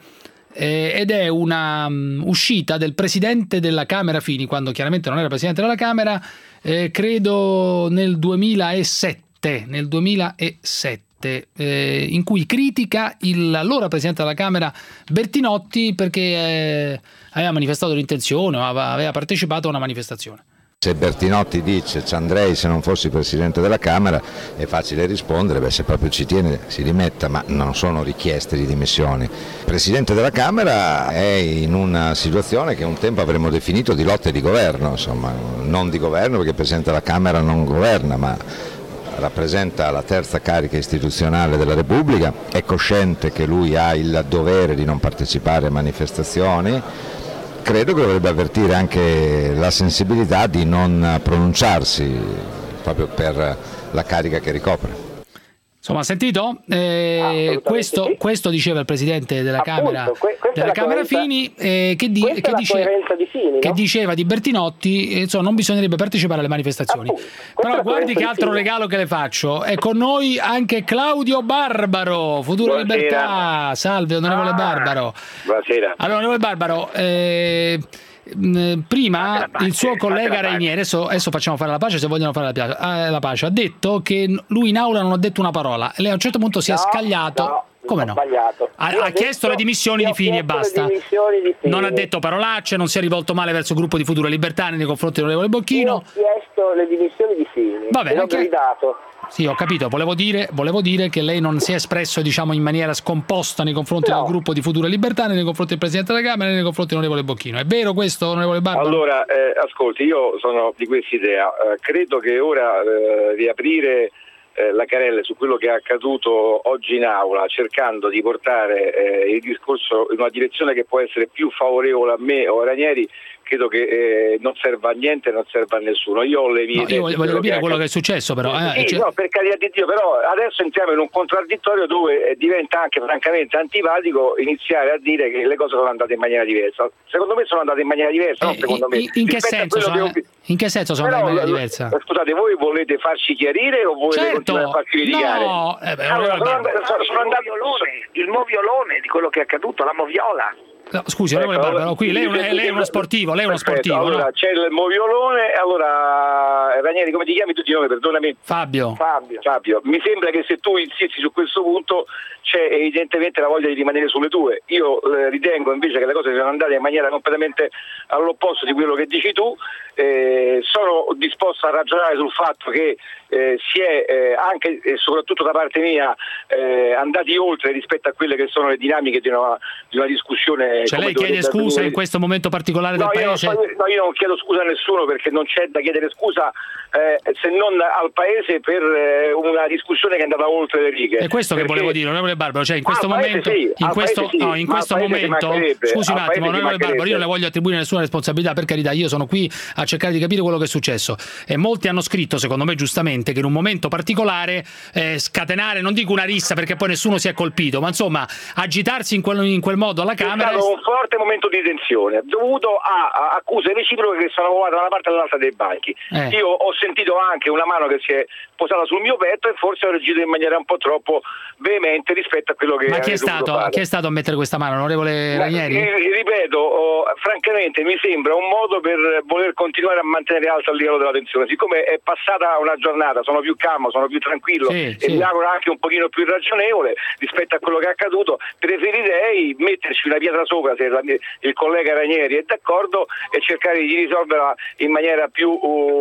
uscita del Presidente della Camera Fini, quando chiaramente non era Presidente della Camera, credo nel 2007, in cui critica l'allora Presidente della Camera Bertinotti perché aveva manifestato l'intenzione o aveva partecipato a una manifestazione. Se Bertinotti dice ci andrei se non fossi Presidente della Camera, è facile rispondere, se proprio ci tiene si rimetta, ma non sono richieste di dimissioni. Il Presidente della Camera è in una situazione che un tempo avremmo definito di lotte di governo, insomma, non di governo perché il Presidente della Camera non governa, ma rappresenta la terza carica istituzionale della Repubblica, è cosciente che lui ha il dovere di non partecipare a manifestazioni. Credo che dovrebbe avvertire anche la sensibilità di non pronunciarsi proprio per la carica che ricopre. Insomma, sentito? Questo diceva il Presidente della Camera, Fini, che diceva di Bertinotti, insomma, non bisognerebbe partecipare alle manifestazioni. Però guardi che altro regalo che le faccio. È con noi anche Claudio Barbaro, Futuro Libertà. Salve, onorevole Barbaro. Buonasera. Allora, onorevole Barbaro, prima il suo collega Rainieri, adesso facciamo fare la pace se vogliono fare la pace, ha detto che lui in aula non ha detto una parola. Lei a un certo punto si è scagliato. Come no? Ha chiesto le dimissioni di Fini e basta. Non ha detto parolacce, non si è rivolto male verso il gruppo di Futuro Libertà nei confronti dell'onorevole Bocchino. Ho chiesto le dimissioni di Fini. Va bene, l'ho gridato. Sì, ho capito, volevo dire che lei non si è espresso, diciamo, in maniera scomposta nei confronti del gruppo di Futuro e Libertà, né nei confronti del Presidente della Camera, né nei confronti dell'onorevole Bocchino. È vero questo, onorevole Barbaro? Allora, ascolti, io sono di questa idea. Credo che ora riaprire la querela su quello che è accaduto oggi in aula, cercando di portare il discorso in una direzione che può essere più favorevole a me o a Ranieri, credo che non serva a niente, non serva a nessuno. Io ho le mie idee. Io voglio capire quello che è successo, però. No, per carità di Dio, però adesso entriamo in un contraddittorio dove diventa anche francamente antipatico iniziare a dire che le cose sono andate in maniera diversa. Secondo me sono andate in maniera diversa, non secondo me. In che senso sono andate in maniera diversa? Scusate, voi volete farci chiarire o volete continuare a farci litigare? No, il moviolone di quello che è accaduto, la moviola. No, scusi, onorevole Barbaro, qui lei è uno sportivo, allora, no? C'è il moviolone, allora Ranieri, come ti chiami tu di nome, perdonami? Fabio. Mi sembra che se tu insisti su questo punto c'è evidentemente la voglia di rimanere sulle tue. Io ritengo invece che le cose siano andate in maniera completamente all'opposto di quello che dici tu. Sono disposto a ragionare sul fatto che si è anche e soprattutto da parte mia andati oltre rispetto a quelle che sono le dinamiche di una discussione. Cioè lei chiede scusa in questo momento particolare del Paese? Io non chiedo scusa a nessuno, perché non c'è da chiedere scusa se non al Paese per una discussione che è andata oltre le righe. È questo che volevo dire, onorevole Barbaro, cioè in questo momento, scusi un attimo, onorevole Barbaro, io non le voglio attribuire nessuna responsabilità, per carità, io sono qui a cercare di capire quello che è successo, e molti hanno scritto, secondo me giustamente, che in un momento particolare scatenare, non dico una rissa perché poi nessuno si è colpito, ma insomma agitarsi in quel modo alla Camera è stato un forte momento di tensione dovuto a accuse reciproche che sono volate da una parte e dall'altra dei banchi. Io ho sentito anche una mano che si è posata sul mio petto e forse ho reagito in maniera un po' troppo veemente rispetto a quello che chi è stato a mettere questa mano, onorevole Ranieri? Ripeto, francamente mi sembra un modo per voler continuare a mantenere alto il livello della tensione. Siccome è passata una giornata, sono più calmo, sono più tranquillo e mi auguro anche un pochino più ragionevole rispetto a quello che è accaduto, preferirei metterci una pietra sopra se il collega Ranieri è d'accordo e cercare di risolverla in maniera più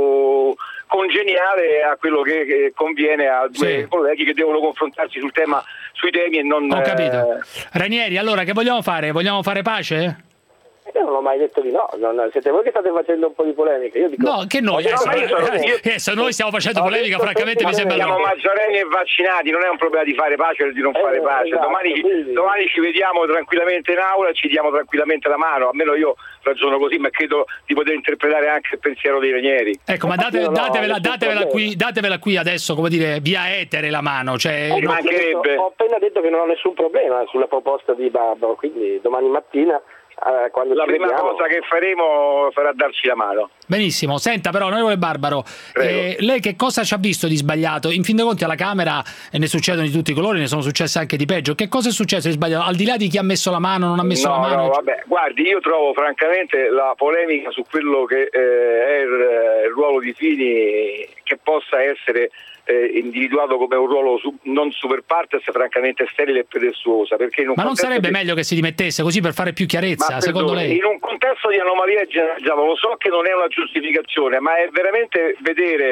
congeniale a quello che conviene a due colleghi che devono confrontarsi sui temi e non... Ho capito. Ranieri, allora che vogliamo fare? Vogliamo fare pace? Io non ho mai detto di no, siete voi che state facendo un po' di polemica. Io dico, no, che noi se noi stiamo facendo polemica, francamente mi sembra. Siamo maggiorenni e vaccinati, non è un problema di fare pace o di non fare pace. Esatto, domani ci vediamo tranquillamente in aula e ci diamo tranquillamente la mano. Almeno io ragiono così, ma credo di poter interpretare anche il pensiero dei Ranieri. Ecco, ma datevela qui adesso, come dire, via etere la mano. Cioè, mancherebbe. Ho appena detto che non ho nessun problema sulla proposta di Barbaro, quindi domani mattina quando la prima cosa che faremo sarà darci la mano. Benissimo. Senta però, onorevole Barbaro, lei che cosa ci ha visto di sbagliato? In fin dei conti alla Camera ne succedono di tutti i colori, ne sono successe anche di peggio. Che cosa è successo di sbagliato? Al di là di chi ha messo la mano, non ha messo la mano? No, vabbè, guardi, io trovo francamente la polemica su quello che è il ruolo di Fini che possa essere individuato come un ruolo non super partes, francamente sterile e pretestuosa. Perché ma non sarebbe meglio che si dimettesse così per fare più chiarezza, secondo lei? In un contesto di anomalia generalizzata, lo so che non è una giustificazione, ma è veramente vedere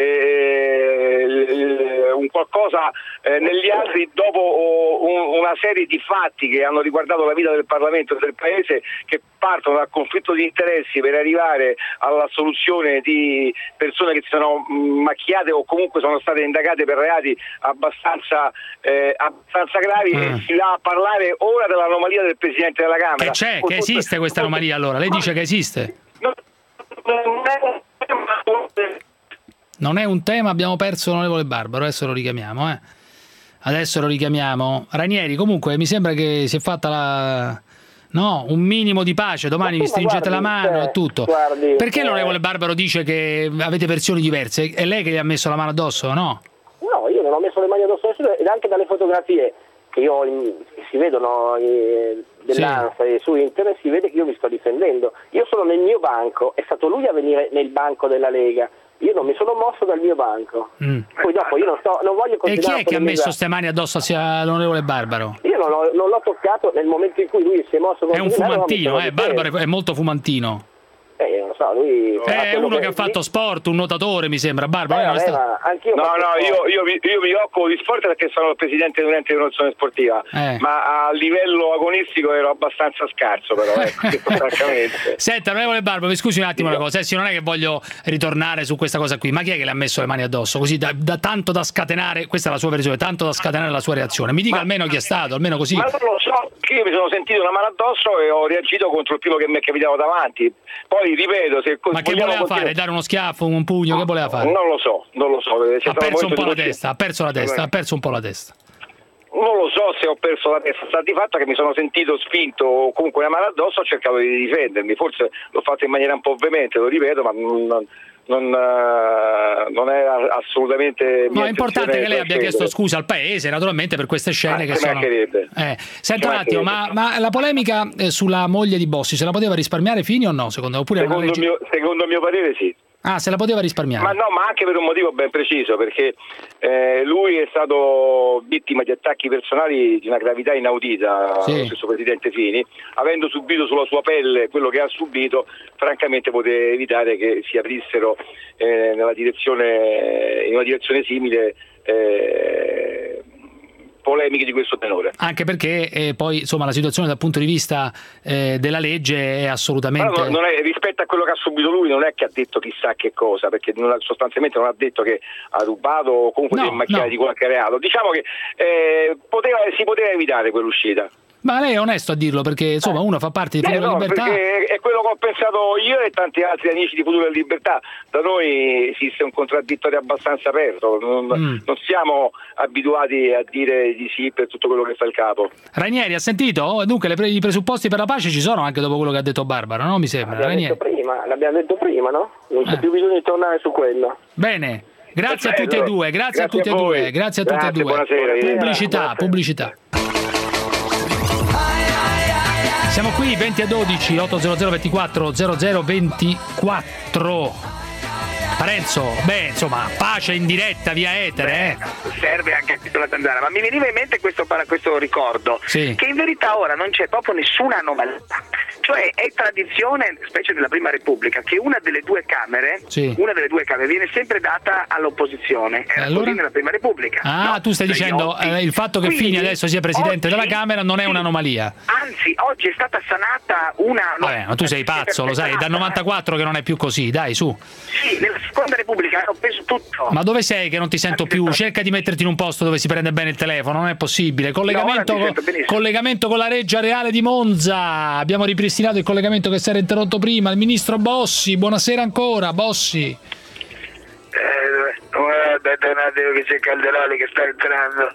un qualcosa negli altri dopo una serie di fatti che hanno riguardato la vita del Parlamento e del Paese, che partono dal conflitto di interessi per arrivare alla soluzione di persone che si sono macchiate o comunque sono state indagate per reati abbastanza gravi, e si va a parlare ora dell'anomalia del Presidente della Camera. Che esiste questa anomalia allora? Lei dice che esiste? Non è un tema, abbiamo perso l'onorevole Barbaro, adesso lo richiamiamo. Adesso lo richiamiamo. Ranieri, comunque mi sembra che si è fatta un minimo di pace, domani vi stringete la mano e tutto. Perché l'onorevole Barbaro dice che avete versioni diverse? È lei che gli ha messo la mano addosso, no? No, io non ho messo le mani addosso ed anche dalle fotografie che io si vedono dell'ANSA e su internet si vede che io mi sto difendendo. Io sono nel mio banco, è stato lui a venire nel banco della Lega. Io non mi sono mosso dal mio banco. Poi dopo io non voglio continuare. E chi è che ha messo ste mani addosso all'onorevole Barbaro? Io non l'ho toccato nel momento in cui lui si è mosso. È un fumantino, Barbaro è molto fumantino. Non lo so, lui è uno che ha fatto sport, un nuotatore mi sembra. Barbaro anch'io io mi occupo di sport perché sono il presidente di un ente di promozione sportiva, ma a livello agonistico ero abbastanza scarso, però francamente. Senta, onorevole Barbaro, mi scusi un attimo una cosa, non è che voglio ritornare su questa cosa qui, ma chi è che le ha messo le mani addosso così da tanto da scatenare, questa è la sua versione, tanto da scatenare la sua reazione? Mi dica almeno chi è stato, almeno così. Ma non lo so, che io mi sono sentito una mano addosso e ho reagito contro il primo che mi è capitato davanti. Poi ripeto, ma che voleva fare? Dare uno schiaffo, un pugno? Che voleva fare? Non lo so. Ha perso un po' la testa, ha perso un po' la testa. Non lo so se ho perso la testa, sta di fatto che mi sono sentito spinto o comunque una mano addosso, ho cercato di difendermi, forse l'ho fatto in maniera un po' veemente, lo ripeto, ma non era assolutamente è importante che lei abbia chiesto scusa al paese naturalmente per queste scene che sono senta un attimo, ma la polemica sulla moglie di Bossi se la poteva risparmiare Fini o no? Secondo mio parere sì. Se la poteva risparmiare. Ma anche per un motivo ben preciso, perché lui è stato vittima di attacchi personali di una gravità inaudita, lo stesso presidente Fini, avendo subito sulla sua pelle quello che ha subito, francamente poteva evitare che si aprissero in una direzione simile polemiche di questo tenore. Anche perché poi insomma la situazione dal punto di vista della legge è assolutamente... Non è, rispetto a quello che ha subito lui non è che ha detto chissà che cosa, perché sostanzialmente non ha detto che ha rubato o comunque si è macchiato di qualche reato. Diciamo che si poteva evitare quell'uscita. Ma lei è onesto a dirlo, perché insomma uno fa parte di Futuro e Libertà. Perché è quello che ho pensato io e tanti altri amici di Futuro e Libertà. Da noi esiste un contraddittorio abbastanza aperto, non siamo abituati a dire di sì per tutto quello che fa il capo. Ranieri, ha sentito? Dunque i presupposti per la pace ci sono anche dopo quello che ha detto Barbara, no? Mi sembra. L'abbiamo detto prima, no? Non c'è più bisogno di tornare su quello. Bene. Grazie a tutti e due, grazie a tutti e due. Buonasera. Pubblicità. Siamo qui 20 a 12 800 24 00 24. Parenzo, insomma, pace in diretta via etere. Serve anche la zanzara, ma mi veniva in mente questo ricordo, che in verità ora non c'è proprio nessuna anomalia. Cioè è tradizione, specie della Prima Repubblica, che una delle due camere viene sempre data all'opposizione. Era così nella Prima Repubblica. Tu stai dicendo il fatto che Fini adesso sia presidente della Camera non è un'anomalia. Anzi, oggi è stata sanata una... Vabbè, ma tu sei pazzo, lo sai, è dal 94 che non è più così, dai, su. Sì, nella Seconda Repubblica hanno preso tutto. Ma dove sei che non ti sento più? Cerca di metterti in un posto dove si prende bene il telefono, non è possibile. Collegamento con la Reggia Reale di Monza. Abbiamo ripristinato il collegamento che si era interrotto prima. Il ministro Bossi, buonasera ancora, Bossi. Aspetta un attimo che c'è Calderoli che sta entrando.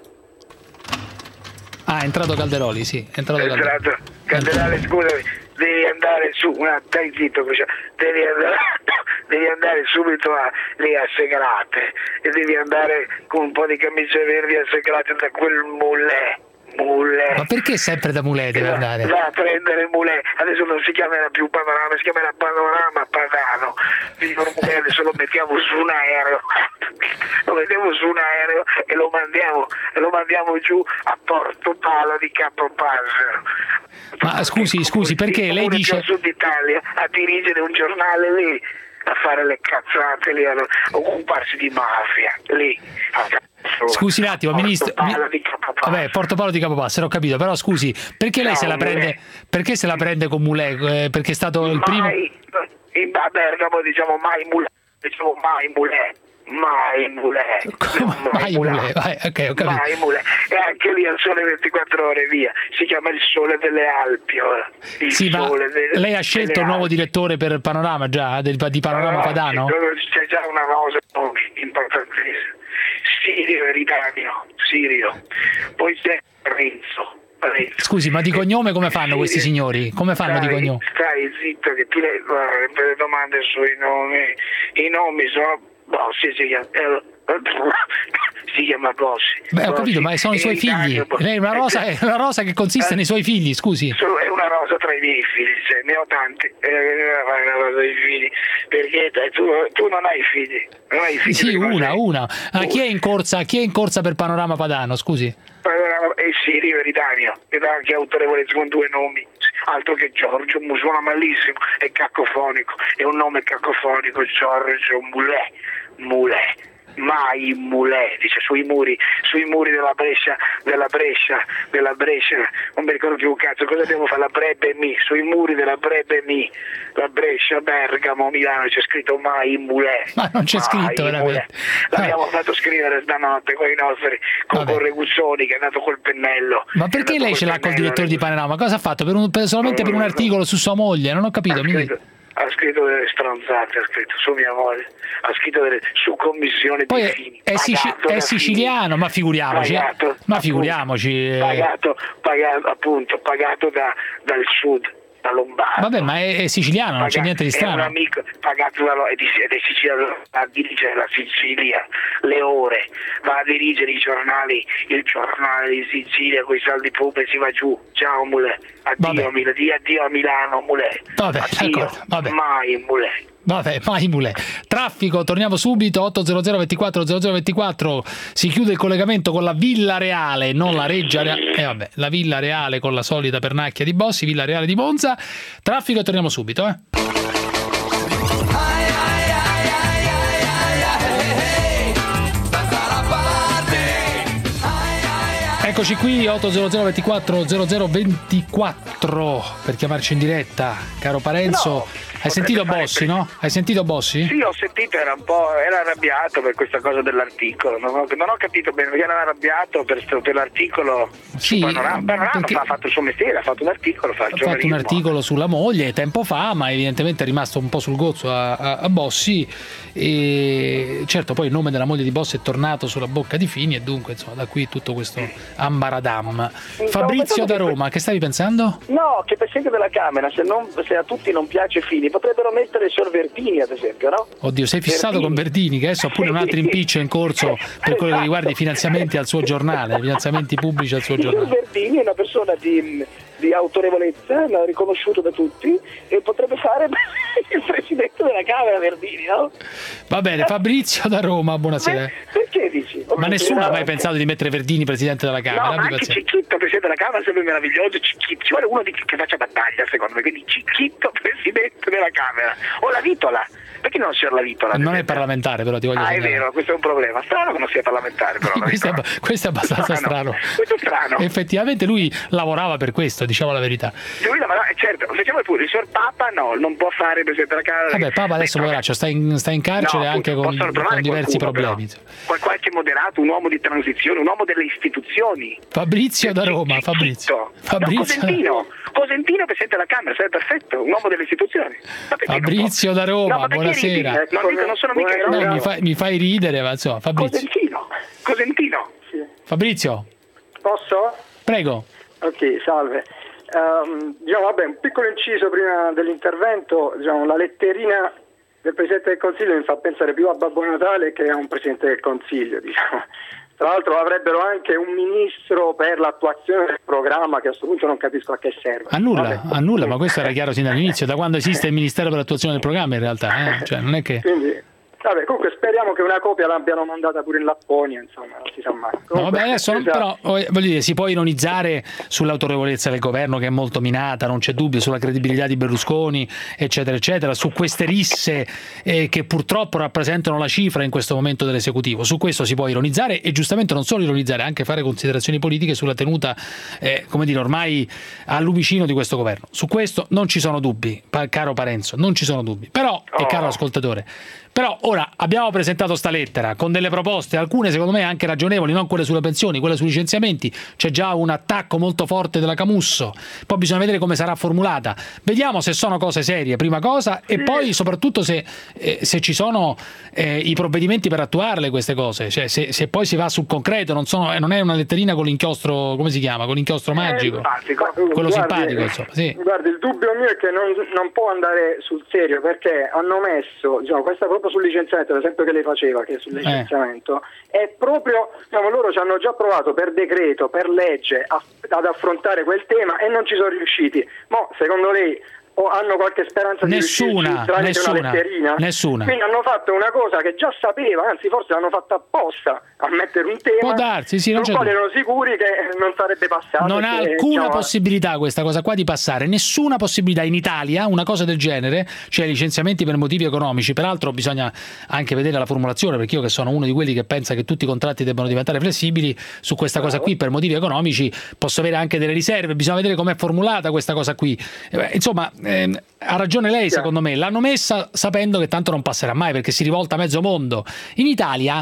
È entrato Calderoli, sì. Calderoli, scusami, devi andare su, stai zitto, devi andare subito lì a Segrate e devi andare con un po' di camicie verdi a Segrate da quel mulè Moulet. Ma perché sempre da Moulet deve andare? Va a prendere Moulet, adesso non si chiamerà più Panorama, si chiamerà Panorama Padano. Dicono Moulet, adesso lo mettiamo su un aereo. Lo mettiamo su un aereo e lo mandiamo giù a Portopalo di Campobasso. Ma scusi, perché lei dice... al Sud Italia a dirigere un giornale lì, a fare le cazzate lì, a occuparsi di mafia lì. Scusi un attimo, ministro. Vabbè, Portopalo di Campobasso, ho capito, però scusi, perché lei se la prende? Perché se la prende con Moulet? Perché è stato il primo. A Bergamo diciamo mai Moulet, diciamo mai Moulet. Mai Moulet. Mai Moulet. Ok, ho capito. Mai Moulet. E anche lì al Sole 24 Ore, via. Si chiama Il Sole delle Alpi ora. Sì, ma lei ha scelto un nuovo direttore per Panorama già? Di Panorama Padano? C'è già una cosa importantissima. Sirio. Poi c'è Renzo. Scusi, ma di cognome come fanno questi signori? Come fanno di cognome? Stai zitto che tu le domande sui nomi. I nomi sono Bossi, si chiama Bossi. Beh, ho capito, ma sono i suoi figli. Lei è una rosa che consiste nei suoi figli, scusi. È una rosa tra i miei figli, cioè, ne ho tanti. Una rosa dei figli. Perché tu non hai figli. Non hai figli. Sì, una. Chi è in corsa per Panorama Padano, scusi? Sirio Eridanio, che dà anche autorevolezza con 2 nomi. Altro che Giorgio, suona malissimo, è cacofonico, è un nome cacofonico, Giorgio Moulet. Mai Moulet, dice sui muri della Brescia, non mi ricordo più un cazzo, cosa devo fare? La Brebbe Mi, sui muri della Brebbe Mi, la Brescia, Bergamo, Milano, c'è scritto Mai Moulet. Ma non c'è scritto veramente. L'abbiamo fatto scrivere stanotte con i nostri, con Reguzzoni che è andato col pennello. Ma perché lei ce l'ha col direttore di Panorama? Cosa ha fatto? Solamente per un articolo su sua moglie? Non ho capito. Ha scritto delle stronzate, su mia moglie, ha scritto su commissione poi di Fini. È siciliano, ma figuriamoci. Pagato dal sud, da Lombardo. Vabbè, ma è siciliano, non c'è niente di strano. È un amico pagato ed è siciliano, va a dirigere la Sicilia, le ore, va a dirigere il giornale di Sicilia con i saldi pubblici, va giù. Ciao Moulet, addio a Milano Moulet. Vabbè, addio, mai Moulet. Vabbè, mai Moulet. Traffico, torniamo subito, 800 24 0024, si chiude il collegamento con la Villa Reale, non la Reggia Reale, la Villa Reale con la solita pernacchia di Bossi, Villa Reale di Monza. Traffico, torniamo subito, Eccoci qui, 800 24 0024 per chiamarci in diretta, caro Parenzo. No, hai sentito Bossi, no? Hai sentito Bossi? Sì, ho sentito, era arrabbiato per questa cosa dell'articolo. Non ho capito bene, perché era arrabbiato per l'articolo. Sì, Panorama ha fatto il suo mestiere, ha fatto un articolo, ha fatto un articolo sulla moglie tempo fa, ma evidentemente è rimasto un po' sul gozzo a Bossi. E certo, poi il nome della moglie di Bossi è tornato sulla bocca di Fini e dunque insomma da qui tutto questo ambaradam. Fabrizio da Roma, che stavi pensando? No, che Presidente della Camera, se a tutti non piace Fini, potrebbero mettere Verdini ad esempio, no? Oddio, sei fissato con Verdini, che adesso ha pure un altro impiccio in corso per quello che riguarda i finanziamenti al suo giornale, i finanziamenti pubblici al suo giornale. Verdini è una persona di autorevolezza, riconosciuto da tutti, e potrebbe fare il Presidente della Camera Verdini, no? Va bene, Fabrizio da Roma, buonasera. Perché dici? Ma nessuno ha mai pensato di mettere Verdini Presidente della Camera? No, ma anche Cicchitto Presidente della Camera sarebbe meraviglioso. Ci vuole uno che faccia battaglia, secondo me, quindi Cicchitto Presidente della Camera. O la Vitola. Perché non c'è la Vitola? Non è parlamentare, però ti voglio dire. È vero, questo è un problema. Strano che non sia parlamentare, però. Questo è abbastanza strano. Questo è strano. Effettivamente lui lavorava per questo, diciamo la verità. Lui lavorava, certo, facciamo pure, il signor Papa non può fare Presidente della Camera. Vabbè, Papa adesso poveraccio sta in carcere anche con diversi problemi. Qualche moderato, un uomo di transizione, un uomo delle istituzioni. Fabrizio da Roma, Fabrizio. Cosentino Presidente della Camera, sarebbe perfetto, un uomo delle istituzioni. Fabrizio da Roma, buonasera. Non sono mica mi fai ridere, ma insomma, Fabrizio. Cosentino. Sì. Fabrizio. Posso? Prego. Ok, salve. Un piccolo inciso prima dell'intervento, la letterina del Presidente del Consiglio mi fa pensare più a Babbo Natale che a un Presidente del Consiglio, Tra l'altro avrebbero anche un ministro per l'attuazione del programma, che a questo punto non capisco a che serve. A nulla, ma questo era chiaro sin dall'inizio, da quando esiste il Ministero per l'attuazione del programma in realtà, cioè non è che... Quindi, comunque speriamo che una copia l'abbiano mandata pure in Lapponia, insomma, non si sa mai. Comunque, adesso però voglio dire, si può ironizzare sull'autorevolezza del governo, che è molto minata, non c'è dubbio, sulla credibilità di Berlusconi, eccetera eccetera, su queste risse che purtroppo rappresentano la cifra in questo momento dell'esecutivo. Su questo si può ironizzare, e giustamente non solo ironizzare, anche fare considerazioni politiche sulla tenuta come dire, ormai al lumicino di questo governo. Su questo non ci sono dubbi, caro Parenzo, non ci sono dubbi. Però, e caro ascoltatore, però ora abbiamo presentato sta lettera con delle proposte, alcune secondo me anche ragionevoli, non quelle sulle pensioni, quelle sui licenziamenti. C'è già un attacco molto forte della Camusso, poi bisogna vedere come sarà formulata. Vediamo se sono cose serie, prima cosa, e poi soprattutto se ci sono i provvedimenti per attuarle queste cose, cioè se poi si va sul concreto, non è una letterina con l'inchiostro, come si chiama, con l'inchiostro magico, quello simpatico, insomma. Sì. Guardi, il dubbio mio è che non può andare sul serio, perché hanno messo, diciamo, questa proprio sul licenziamento, l'esempio che lei faceva, che è sul licenziamento, è proprio, diciamo, loro ci hanno già provato per decreto, per legge ad affrontare quel tema e non ci sono riusciti. Ma secondo lei hanno qualche speranza di riuscirci tramite una letterina? Nessuna. Quindi hanno fatto una cosa che già sapeva, anzi forse l'hanno fatta apposta, a mettere un tema. Può darsi, sì, sul quale erano sicuri che non sarebbe passato. Non ha alcuna possibilità questa cosa qua di passare, nessuna possibilità in Italia, una cosa del genere, cioè licenziamenti per motivi economici. Peraltro bisogna anche vedere la formulazione, perché io, che sono uno di quelli che pensa che tutti i contratti debbano diventare flessibili, su questa cosa qui per motivi economici posso avere anche delle riserve, bisogna vedere com'è formulata questa cosa qui. Insomma, ha ragione lei, secondo me, l'hanno messa sapendo che tanto non passerà mai, perché si rivolta a mezzo mondo. In Italia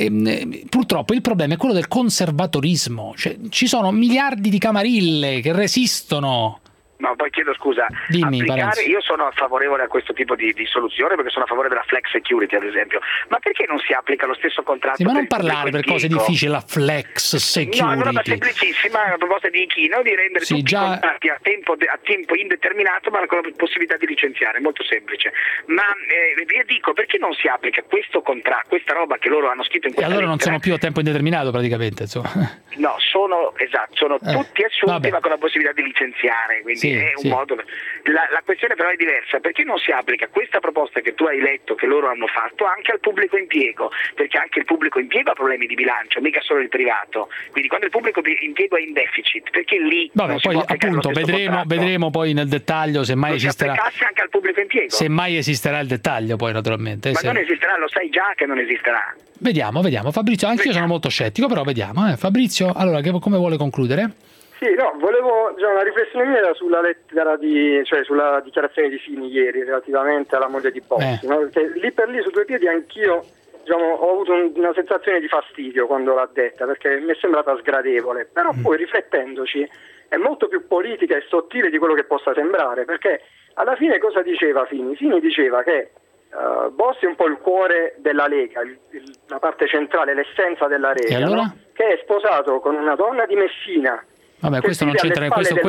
purtroppo il problema è quello del conservatorismo, cioè ci sono miliardi di camarille che resistono. No, poi chiedo scusa, Dimmi, io sono favorevole a questo tipo di soluzione, perché sono a favore della flex security, ad esempio, ma perché non si applica lo stesso contratto? Sì, ma non parlare per cose difficili, la flex security. No, è una roba semplicissima, una proposta di Ichino di rendere tutti i contratti a tempo indeterminato, ma con la possibilità di licenziare, molto semplice. Ma io dico, perché non si applica questo contratto, questa roba che loro hanno scritto in questa lettera? E allora non sono più a tempo indeterminato praticamente, insomma. No, sono tutti assunti, ma con la possibilità di licenziare, quindi è un modo. La questione però è diversa, perché non si applica questa proposta che tu hai letto, che loro hanno fatto, anche al pubblico impiego, perché anche il pubblico impiego ha problemi di bilancio, mica solo il privato. Quindi quando il pubblico impiego è in deficit, perché lì non si può applicare lo stesso contratto? Vedremo poi nel dettaglio se mai esisterà. Anche al pubblico impiego. Se mai esisterà il dettaglio, poi naturalmente. Ma non esisterà, lo sai già che non esisterà. Vediamo, Fabrizio, anch'io sono molto scettico, però vediamo. Fabrizio, allora, come vuole concludere? Sì, no, volevo, una riflessione mia era sulla lettera cioè sulla dichiarazione di Fini ieri relativamente alla moglie di Bossi, no? Perché lì per lì su due piedi anch'io, diciamo, ho avuto una sensazione di fastidio quando l'ha detta, perché mi è sembrata sgradevole, però poi riflettendoci è molto più politica e sottile di quello che possa sembrare, perché alla fine cosa diceva Fini? Fini diceva che Bossi è un po' il cuore della Lega, la parte centrale, l'essenza della Lega, allora? No? Che è sposato con una donna di Messina. Vabbè, questo non c'entra,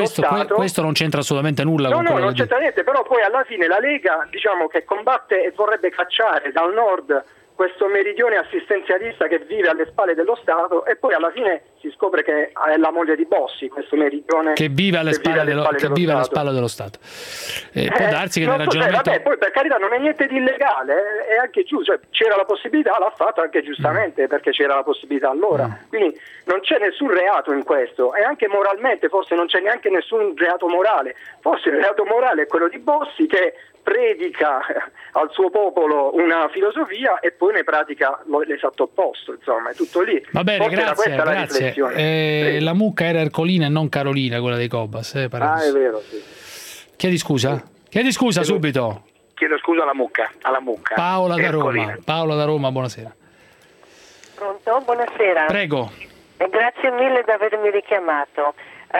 questo non c'entra assolutamente nulla. No, non c'entra niente, però poi alla fine la Lega, diciamo, che combatte e vorrebbe cacciare dal nord questo meridione assistenzialista che vive alle spalle dello Stato, e poi alla fine si scopre che è la moglie di Bossi, questo meridione che vive alle spalle dello Stato. Può darsi che nel ragionamento... Vabbè, poi per carità non è niente di illegale, è anche giusto, cioè, c'era la possibilità, l'ha fatto anche giustamente, perché c'era la possibilità allora. Quindi non c'è nessun reato in questo, e anche moralmente forse non c'è neanche nessun reato morale. Forse il reato morale è quello di Bossi, che predica al suo popolo una filosofia e poi ne pratica l'esatto opposto, insomma, è tutto lì. Va bene, forse grazie. La mucca era Ercolina e non Carolina, quella dei Cobas. È vero, sì. Chiedi scusa? Chiedi scusa subito. Chiedo scusa alla mucca. Paola da Roma, buonasera. Pronto? Buonasera. Prego. Grazie mille di avermi richiamato.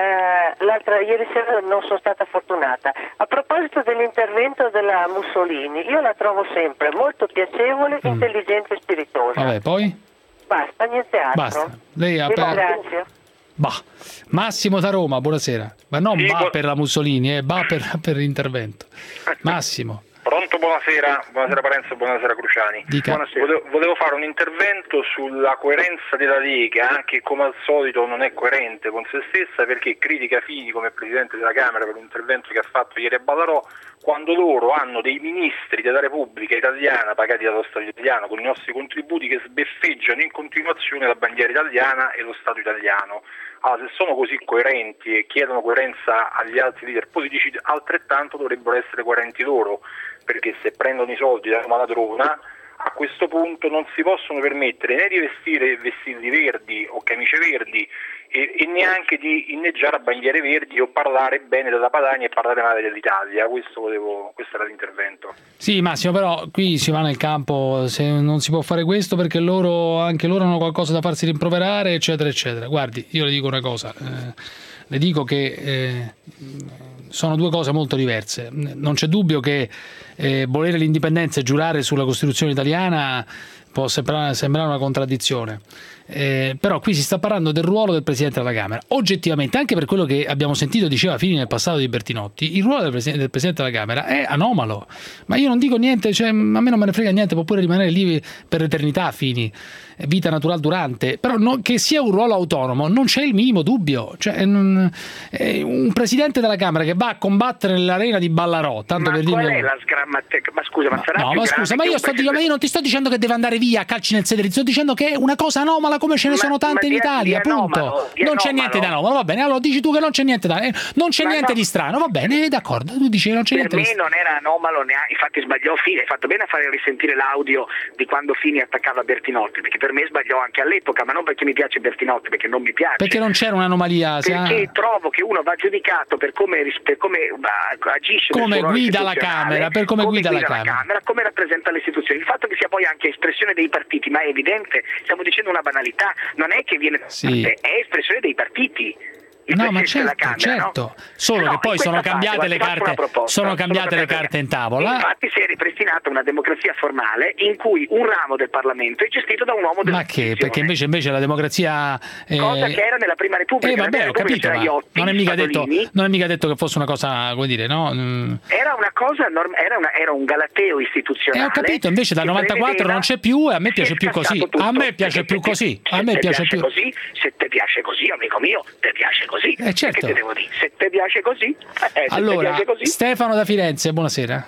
Ieri sera non sono stata fortunata. A proposito dell'intervento della Mussolini, io la trovo sempre molto piacevole, intelligente e spiritosa. Vabbè, poi? Basta, niente altro. Basta. Lei ha Grazie. Massimo da Roma, buonasera. Ma non per la Mussolini, per l'intervento. Massimo. Pronto, buonasera Parenzo, buonasera Cruciani. Buonasera. Volevo fare un intervento sulla coerenza della Lega, che come al solito non è coerente con se stessa, perché critica Fini come Presidente della Camera per l'intervento che ha fatto ieri a Ballarò, quando loro hanno dei ministri della Repubblica Italiana pagati dallo Stato italiano con i nostri contributi che sbeffeggiano in continuazione la bandiera italiana e lo Stato italiano. Allora, se sono così coerenti e chiedono coerenza agli altri leader politici, altrettanto dovrebbero essere coerenti loro, perché se prendono i soldi dalla maladrona, a questo punto non si possono permettere né di vestire vestiti verdi o camicie verdi e neanche di inneggiare a bandiere verdi o parlare bene della Padania e parlare male dell'Italia. Questo era l'intervento. Sì, Massimo, però qui si va nel campo, se non si può fare questo perché anche loro hanno qualcosa da farsi rimproverare, eccetera eccetera. Guardi, io le dico una cosa, le dico che sono due cose molto diverse. Non c'è dubbio che volere l'indipendenza e giurare sulla Costituzione italiana può sembrare una contraddizione. Però qui si sta parlando del ruolo del Presidente della Camera. Oggettivamente, anche per quello che abbiamo sentito diceva Fini nel passato di Bertinotti, il ruolo del Presidente della Camera è anomalo. Ma io non dico niente, cioè, a me non me ne frega niente, può pure rimanere lì per l'eternità Fini, vita naturale durante, però che sia un ruolo autonomo non c'è il minimo dubbio. Cioè, un Presidente della Camera che va a combattere nell'arena di Ballarò, tanto per dire. Qual è la sgrammatica? Ma scusa, ma sarà no, ma scusa, ma io non ti sto dicendo che deve andare via a calci nel sedere, ti sto dicendo che è una cosa anomala come ce ne sono tante in Italia, appunto. Non c'è niente da anomalo, va bene. Allora dici tu che non c'è niente di strano, va bene, d'accordo. Tu dici che non c'è niente di strano. Per me non era anomalo, infatti sbagliò Fini, hai fatto bene a fare risentire l'audio di quando Fini attaccava Bertinotti, perché per me sbagliò anche all'epoca, ma non perché mi piace Bertinotti, perché non mi piace. Perché non c'era un'anomalia, perché trovo che uno va giudicato per come agisce, come guida la Camera, per come guida la Camera, come rappresenta le istituzioni. Il fatto che sia poi anche espressione dei partiti, ma è evidente, stiamo dicendo una banalità, non è che viene è espressione dei partiti. No, ma certo. Solo che poi sono cambiate le carte in tavola. Infatti si è ripristinata una democrazia formale in cui un ramo del Parlamento è gestito da un uomo dell'opposizione. Ma che? Perché invece la democrazia cosa che era nella Prima Repubblica. Vabbè, ho capito, ma non è mica detto che fosse una cosa, come dire, no? Era una cosa era un galateo istituzionale. Ho capito, invece dal 94 non c'è più e a me piace più così. A me piace più così. A me piace più così. Se te piace così, amico mio, te piace così. Certo. Che te devo dire? Se ti piace così, allora, te piace così. Stefano da Firenze, buonasera.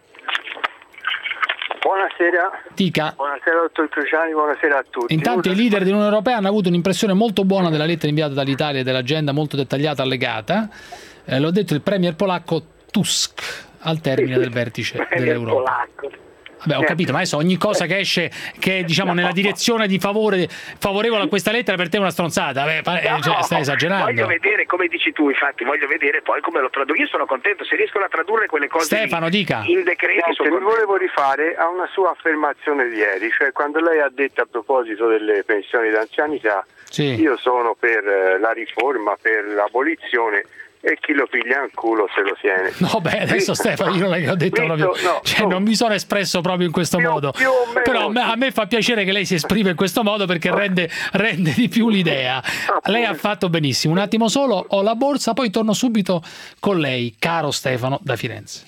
Buonasera. Dica. Buonasera dottor Cruciani, buonasera a tutti. Intanto i leader dell'Unione Europea hanno avuto un'impressione molto buona della lettera inviata dall'Italia e dell'agenda molto dettagliata allegata. L'ho detto il premier polacco Tusk al termine del vertice dell'Europa. Vabbè, ho capito, ma adesso ogni cosa che esce che è, diciamo, nella direzione di favorevole a questa lettera per te è una stronzata. Stai esagerando. Voglio vedere, come dici tu, infatti, voglio vedere poi come lo traduco. Io sono contento se riescono a tradurre quelle cose Stefano, dica. In decreti. Mi volevo rifare a una sua affermazione di ieri, cioè quando lei ha detto a proposito delle pensioni d'anzianità, io sono per la riforma, per l'abolizione, e chi lo piglia in culo se lo tiene. No, beh, adesso Stefano, io non è che ho detto proprio, non mi sono espresso proprio in questo modo. Però a me fa piacere che lei si esprime in questo modo perché rende di più l'idea. Lei ha fatto benissimo. Un attimo solo, ho la borsa, poi torno subito con lei, caro Stefano da Firenze.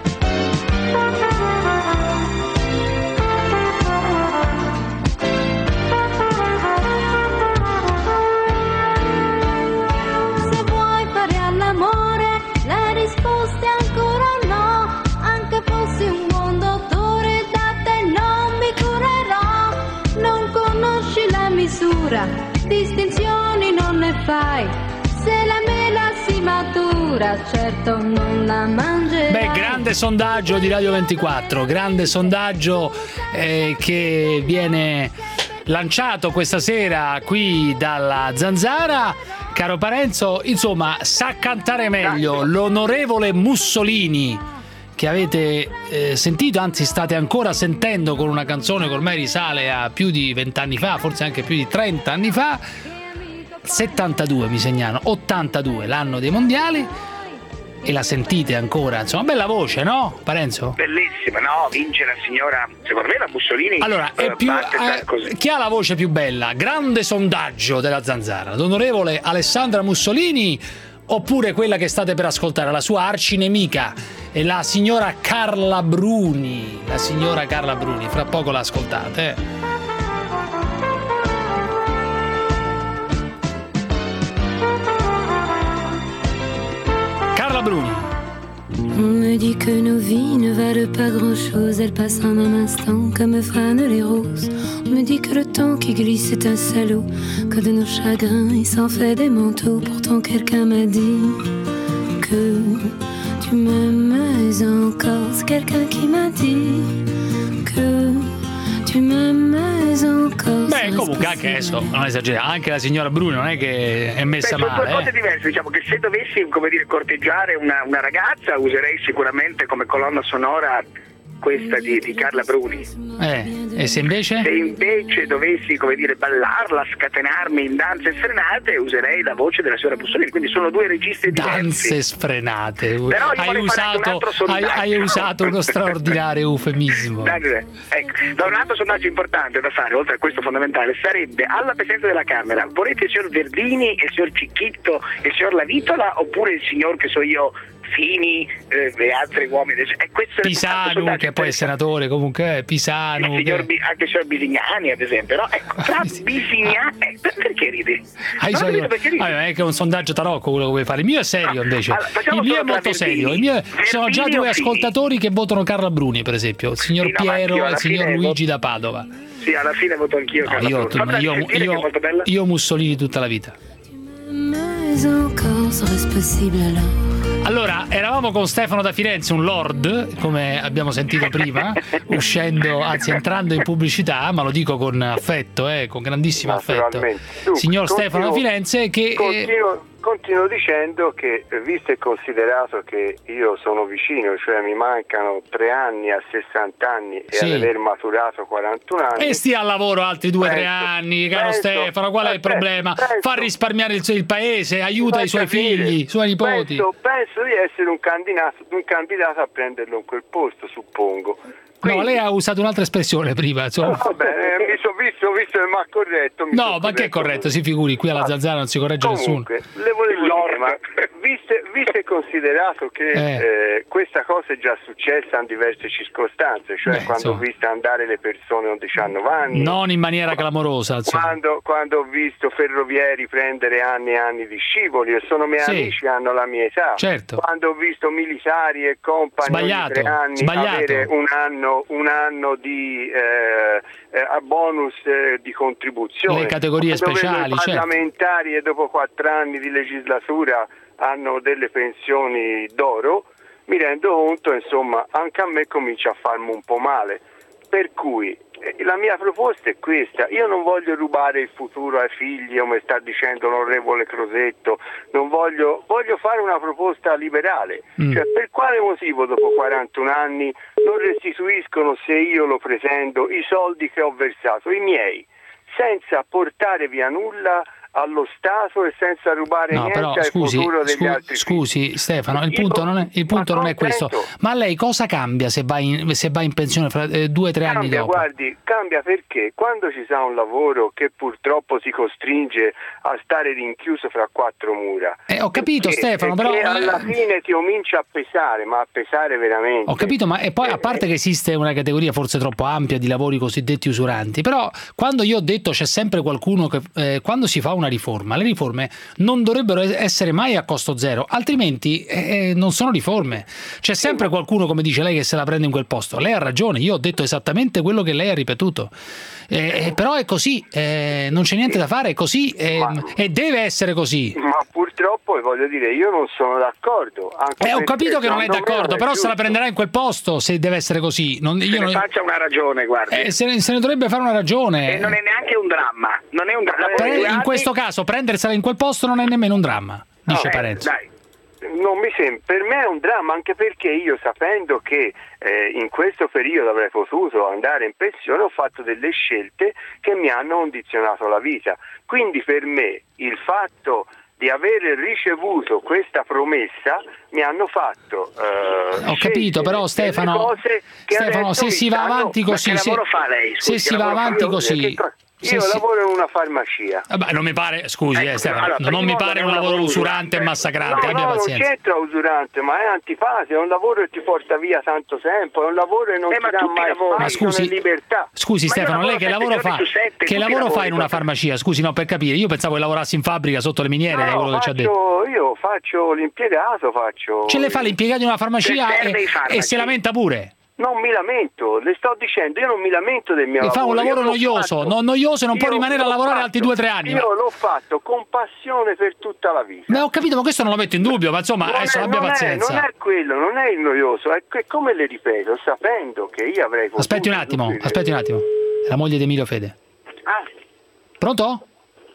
Distinzioni non ne fai, se la mela si matura, certo non la mangerai. Beh, grande sondaggio di Radio 24, grande sondaggio che viene lanciato questa sera qui dalla Zanzara. Caro Parenzo, insomma, sa cantare meglio l'onorevole Mussolini, che avete sentito, anzi state ancora sentendo, con una canzone che ormai risale a più di 20 anni fa, forse anche più di 30 anni fa, 72 mi segnano, 82 l'anno dei mondiali, e la sentite ancora, insomma, bella voce, no Parenzo? Bellissima, no? Vince la signora, secondo me la Mussolini. Allora, è più, chi ha la voce più bella? Grande sondaggio della Zanzara, l'onorevole Alessandra Mussolini oppure quella che state per ascoltare, la sua arcinemica è la signora Carla Bruni. La signora Carla Bruni, fra poco l'ascoltate. Carla Bruni. On me dit que nos vies ne valent pas grand-chose, elles passent en un instant comme fanent les roses. On me dit que le temps qui glisse est un salaud, que de nos chagrins il s'en fait des manteaux. Pourtant quelqu'un m'a dit que tu m'aimes encore. C'est quelqu'un qui m'a dit que tu m'aimes encore. Beh, comunque anche adesso non esageriamo, anche la signora Bruni non è che è messa male. Sono due cose diverse, diciamo che se dovessi, come dire, corteggiare una ragazza, userei sicuramente come colonna sonora questa di Carla Bruni. E se invece? Se invece dovessi, come dire, ballarla, scatenarmi in danze sfrenate, userei la voce della signora Mussolini, quindi sono due registri diversi. Danze sfrenate. Però hai usato uno straordinario eufemismo. Ecco, da un altro sondaggio importante da fare, oltre a questo fondamentale, sarebbe alla Presidenza della Camera: volete il signor Verdini, il signor Cicchitto, il signor Lavitola, oppure il signor, che so io, Fini e altri uomini? Pisanu, che poi è senatore, comunque Pisanu, anche il signor Bisignani ad esempio, no? Ecco, tra Bisignani, perché ridi? È che è un sondaggio tarocco quello che vuoi fare. Il mio è serio invece, il mio è molto serio. Il mio sono già due ascoltatori che votano Carla Bruni, per esempio, il signor Piero e il signor Luigi da Padova. Sì, alla fine voto anch'io Carla Bruni. Io Mussolini tutta la vita. Allora, eravamo con Stefano da Firenze, un lord, come abbiamo sentito prima, entrando in pubblicità, ma lo dico con affetto, con grandissimo affetto. Signor Stefano da Firenze, che continuo dicendo che, visto e considerato che io sono vicino, cioè mi mancano 3 anni a 60 anni e ad aver maturato 41 anni, e stia al lavoro altri 2-3 anni, caro Stefano, qual è il problema? Fa risparmiare il paese, aiuta i suoi figli, i suoi nipoti. Penso di essere un candidato a prenderlo in quel posto, suppongo. No, lei ha usato un'altra espressione prima, insomma. Visto che mi ha corretto. No, ma che è corretto? Si figuri, qui alla Zanzara non si corregge nessuno. Le volevo dire, ma visto e considerato che questa cosa è già successa in diverse circostanze, cioè quando ho visto andare le persone a 19 anni. Non in maniera clamorosa. Quando ho visto ferrovieri prendere anni e anni di scivoli, e sono miei amici, hanno la mia età. Certo. Quando ho visto militari e compagni ogni 3 anni avere un anno di bonus di contribuzione. Le categorie speciali, i parlamentari e dopo 4 anni di legislatura hanno delle pensioni d'oro, mi rendo conto, insomma, anche a me comincia a farmi un po' male. Per cui la mia proposta è questa: io non voglio rubare il futuro ai figli, come sta dicendo l'onorevole Crosetto, voglio fare una proposta liberale. Cioè, per quale motivo dopo 41 anni non restituiscono, se io lo pretendo, i soldi che ho versato, i miei, senza portare via nulla allo Stato e senza rubare niente al futuro degli altri figli? Scusi Stefano, il punto non è questo. Ma lei cosa cambia se va in pensione fra 2-3 anni dopo? Guardi, cambia perché quando ci sa un lavoro che purtroppo si costringe a stare rinchiuso fra 4 mura. Ho capito, Stefano, però alla fine ti comincia a pesare, ma a pesare veramente. Ho capito, ma e poi a parte che esiste una categoria forse troppo ampia di lavori cosiddetti usuranti, però quando io ho detto c'è sempre qualcuno che quando si fa una riforma, le riforme non dovrebbero essere mai a costo zero, altrimenti non sono riforme. C'è sempre qualcuno, come dice lei, che se la prende in quel posto. Lei ha ragione, io ho detto esattamente quello che lei ha ripetuto, però è così, non c'è niente da fare, è così, e deve essere così. Ma purtroppo, voglio dire, io non sono d'accordo. Ho capito che non è d'accordo, però se la prenderà in quel posto se deve essere così. Faccia una ragione, guardi. Se ne dovrebbe fare una ragione. E non è neanche un dramma. Non è un dramma. In questo caso prendersela in quel posto non è nemmeno un dramma, dice Parenzo. Dai. Non mi sembra, per me è un dramma, anche perché io, sapendo che in questo periodo avrei potuto andare in pensione, ho fatto delle scelte che mi hanno condizionato la vita. Quindi per me il fatto di aver ricevuto questa promessa mi hanno fatto ho capito, però Stefano, se si va avanti così, Io lavoro in una farmacia. Vabbè, non mi pare, scusi, Stefano, allora, non mi pare un lavoro usurante e massacrante. No, non c'entra usurante, ma è antifase, è un lavoro che ti porta via tanto tempo, è un lavoro che non ti dà mai spazio né libertà. Scusi Stefano, lei che lavoro fa? Che lavoro fa in una farmacia? Scusi, no, per capire, io pensavo che lavorassi in fabbrica sotto le miniere, da quello che ci ha detto. Io faccio l'impiegato, Ce le fa l'impiegato in una farmacia e se lamenta pure? Non mi lamento, le sto dicendo, io non mi lamento del mio lavoro. Fa un lavoro noioso e non può rimanere a lavorare altri 2 o 3 anni. Io l'ho fatto con passione per tutta la vita. Ma ho capito, ma questo non lo metto in dubbio, ma insomma, adesso abbia pazienza. Non è quello, non è il noioso, è come le ripeto, sapendo che io avrei potuto... Aspetti un attimo, è la moglie di Emilio Fede. Pronto?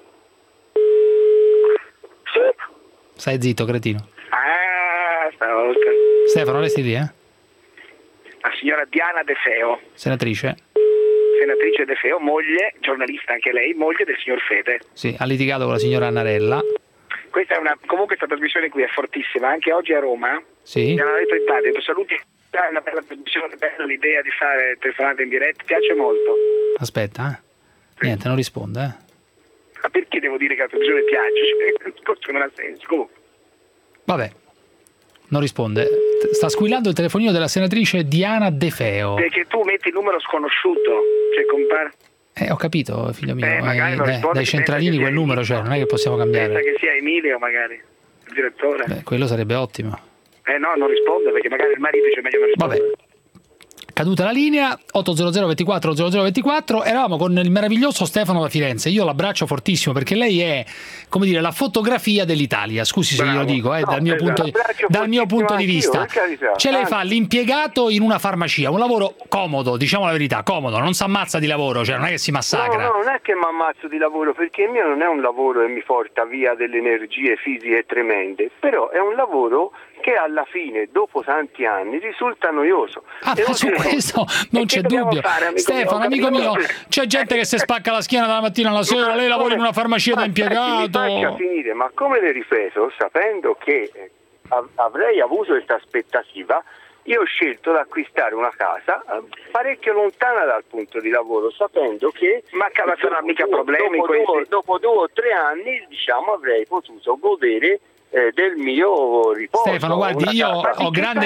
Sì. Stai zitto, cretino. Stavolta. Stefano, resti lì, La signora Diana De Feo. Senatrice De Feo, moglie, giornalista anche lei, moglie del signor Fede. Sì, ha litigato con la signora Annarella. Questa trasmissione qui è fortissima, anche oggi a Roma. Sì. Mi hanno detto in tanti, saluti, è una bella trasmissione, bella l'idea di fare telefonate in diretta, piace molto. Aspetta, niente, non risponde, Ma perché devo dire che la televisione piace? Cioè, non ha senso. Comunque. Vabbè, non risponde. Sta squillando il telefonino della senatrice Diana De Feo. Perché tu metti il numero sconosciuto, cioè compare. Ho capito, figlio mio. Dai centralini quel numero, cioè, non è che possiamo cambiare. Pensa che sia Emilio, magari, il direttore. Beh, quello sarebbe ottimo. No, non risponde perché magari il marito dice meglio non rispondere. Vabbè. Caduta la linea, 800 24 0024, eravamo con il meraviglioso Stefano da Firenze. Io l'abbraccio fortissimo perché lei è, come dire, la fotografia dell'Italia. Scusi se glielo dico, dal mio punto di vista. Cioè lei fa l'impiegato in una farmacia, un lavoro comodo, diciamo la verità, comodo, non si ammazza di lavoro, cioè non è che si massacra. No, non è che mi ammazzo di lavoro, perché il mio non è un lavoro che mi porta via delle energie fisiche tremende, però è un lavoro che alla fine, dopo tanti anni, risulta noioso. Ma su questo non c'è dubbio. Stefano, amico mio, c'è gente che si spacca la schiena dalla mattina alla sera, lei lavora in una farmacia da impiegato. Mi faccia finire, ma come le ripeto, sapendo che avrei avuto questa aspettativa, io ho scelto di acquistare una casa parecchio lontana dal punto di lavoro, sapendo che saranno mica problemi dopo 2 o 3 anni, diciamo, avrei potuto godere del mio riposo. Stefano, guardi, io ho grande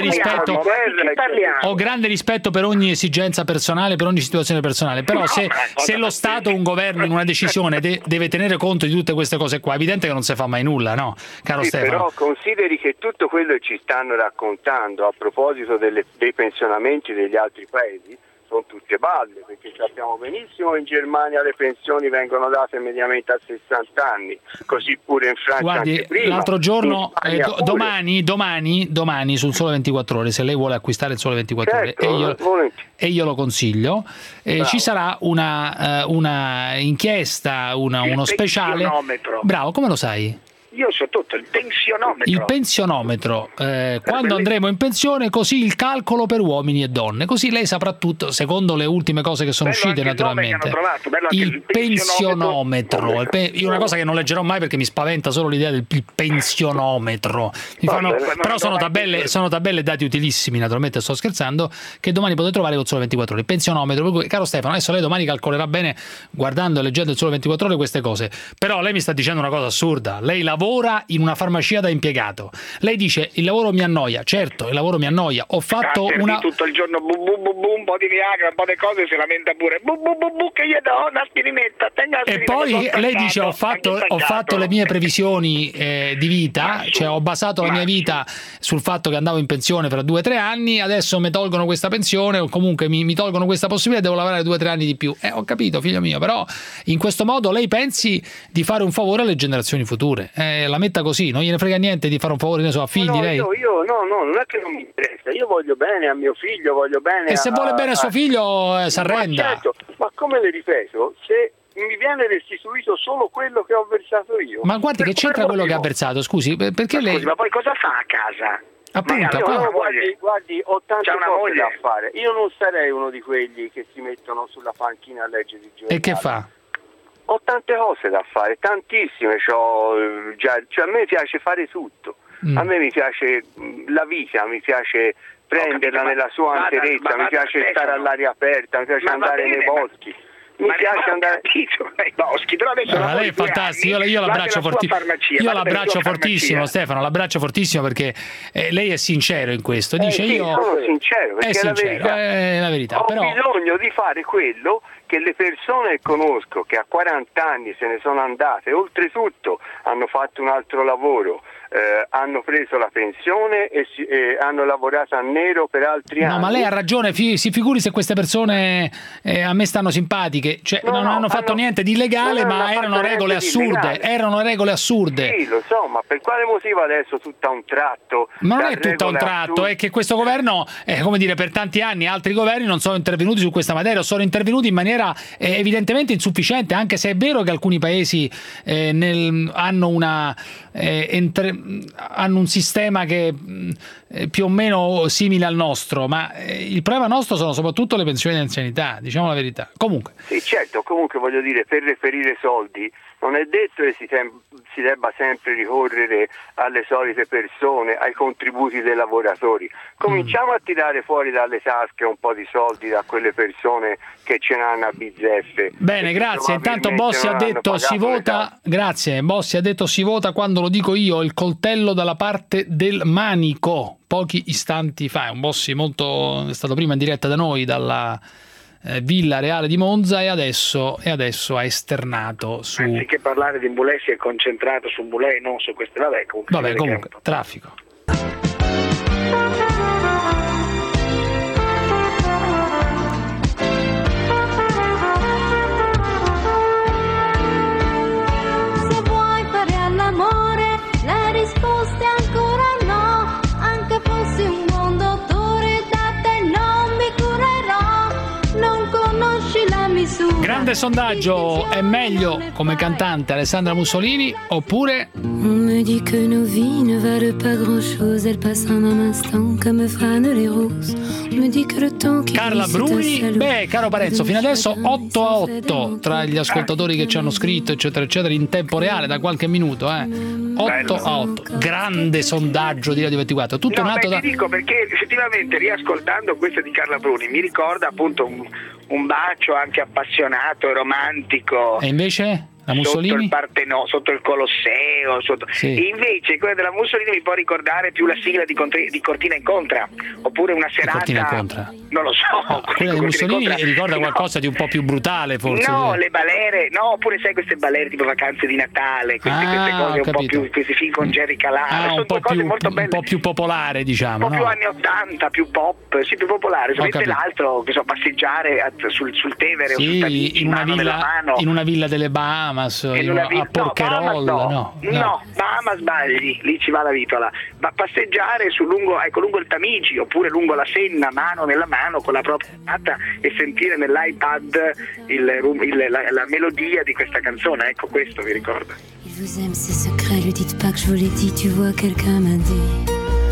rispetto per ogni esigenza personale, per ogni situazione personale, però se lo Stato, un governo in una decisione deve tenere conto di tutte queste cose qua, è evidente che non si fa mai nulla, no? Caro Stefano. Però consideri che tutto quello che ci stanno raccontando a proposito dei pensionamenti degli altri paesi sono tutte balle, perché sappiamo benissimo che in Germania le pensioni vengono date mediamente a 60 anni, così pure in Francia. Guardi, anche prima. L'altro giorno, domani sul Sole 24 Ore, se lei vuole acquistare il Sole 24 Ore, e io lo consiglio, ci sarà una inchiesta, uno speciale. Bravo, come lo sai? Io so tutto, il pensionometro. Il pensionometro, quando andremo in pensione, così il calcolo per uomini e donne, così lei saprà tutto, secondo le ultime cose che sono uscite naturalmente. Il pensionometro, una cosa che non leggerò mai perché mi spaventa solo l'idea del pensionometro. Però sono tabelle e dati utilissimi, naturalmente sto scherzando, che domani potete trovare con Sole 24 Ore. Il pensionometro, caro Stefano, adesso lei domani calcolerà bene, guardando e leggendo il Sole 24 Ore, queste cose. Però lei mi sta dicendo una cosa assurda, lei lavora in una farmacia da impiegato, lei dice il lavoro mi annoia. Certo, il lavoro mi annoia, ho fatto tutto il giorno un po' di Viagra, un po' di cose, si lamenta pure che gli do un'aspirinetta, e poi lei dice ho fatto le mie previsioni di vita, cioè ho basato la mia vita sul fatto che andavo in pensione fra 2 o 3 anni, adesso mi tolgono questa pensione o comunque mi tolgono questa possibilità, devo lavorare 2 o 3 anni di più. Ho capito, figlio mio, però in questo modo lei pensi di fare un favore alle generazioni future, la metta così, non gliene frega niente di fare un favore a figli. Lei? Io non è che non mi interessa, io voglio bene a mio figlio, voglio bene e se vuole bene a suo figlio s'arrenda. Certo, ma come le ripeto, se mi viene restituito solo quello che ho versato io. Ma guardi, che c'entra quello che ha versato? Scusi, perché lei... Ma poi cosa fa a casa? Appunto, guardi, ho tante cose da fare. Io non sarei uno di quelli che si mettono sulla panchina a leggere i giornali. E che fa? Ho tante cose da fare, tantissime. A me piace fare tutto. A me mi piace la vita, mi piace prenderla nella sua interezza, mi piace stare all'aria aperta, mi piace andare nei boschi. mi piace andare. Boschi, però adesso lei è fantastico, io l'abbraccio fortissimo, Stefano, l'abbraccio fortissimo perché lei è sincero in questo. Dice io sono sincero, perché è la verità. Ho però bisogno di fare quello che le persone che conosco, che a 40 anni se ne sono andate, oltretutto hanno fatto un altro lavoro, hanno preso la pensione e hanno lavorato a nero per altri anni. No, ma lei ha ragione, si figuri se queste persone a me stanno simpatiche, cioè non hanno fatto niente di illegale, ma erano regole assurde. Sì, lo so, ma per quale motivo adesso tutto a un tratto? Ma non è tutto a un tratto, è che questo governo, come dire, per tanti anni altri governi non sono intervenuti su questa materia, sono intervenuti in maniera evidentemente insufficiente, anche se è vero che alcuni paesi hanno un sistema che è più o meno simile al nostro, ma il problema nostro sono soprattutto le pensioni di anzianità, diciamo la verità. Comunque. Sì, certo, comunque voglio dire, per reperire soldi non è detto che si debba sempre ricorrere alle solite persone, ai contributi dei lavoratori. Cominciamo a tirare fuori dalle tasche un po' di soldi da quelle persone che ce n'hanno a bizzeffe. Bene, grazie. Intanto Bossi ha detto si vota, grazie. Bossi ha detto si vota quando lo dico io, il coltello dalla parte del manico. Pochi istanti fa, è un Bossi è stato prima in diretta da noi dalla Villa Reale di Monza e adesso ha esternato su. Anziché parlare di Mbulè si è concentrato su Mbulè e non su queste. Comunque traffico. Se vuoi fare all'amore, la risposta è ancora no. Anche fossi un buon dottore, da te non mi curerò. Non conosci la misura. Grande sondaggio, è meglio come cantante Alessandra Mussolini oppure On me dit que nos vies ne valent pas grand-chose, elles passent en un instant comme fanent les roses. On me dit que le temps qui Carla Bruni. Beh, caro Parenzo, fino adesso 8-8 tra gli ascoltatori che ci hanno scritto, eccetera, eccetera, in tempo reale da qualche minuto, 8-8. Grande sondaggio di Radio 24. Tutto nato da. Ti dico perché effettivamente riascoltando questo di Carla Bruni mi ricorda appunto un bacio anche appassionato e romantico. E invece? La Mussolini? Sotto il Partenone, sotto il Colosseo, Sì. E invece quella della Mussolini mi può ricordare più la sigla di Cortina Incontra, oppure una serata. Cortina Incontra? Non lo so. Quella di Mussolini ricorda qualcosa di un po' più brutale, forse. No, le balere, oppure sai queste balere tipo Vacanze di Natale, queste cose un po' più, questi film con Jerry Calà, un po' più popolare, diciamo. Un po' più anni 80, più pop, sì, più popolare. Solamente l'altro, che so, passeggiare sul Tevere o su Tamigi, in una villa delle Bahamas, a Porcherollo. No, Bahamas sbagli, lì ci va la vitola. Ma passeggiare lungo il Tamigi oppure lungo la Senna, mano nella mano con la propria data e sentire nell'iPad la melodia di questa canzone, ecco, questo vi ricorda. Il vous aime ses secrets, lui dites pas que je vous l'ai dit, tu vois quelqu'un m'a dit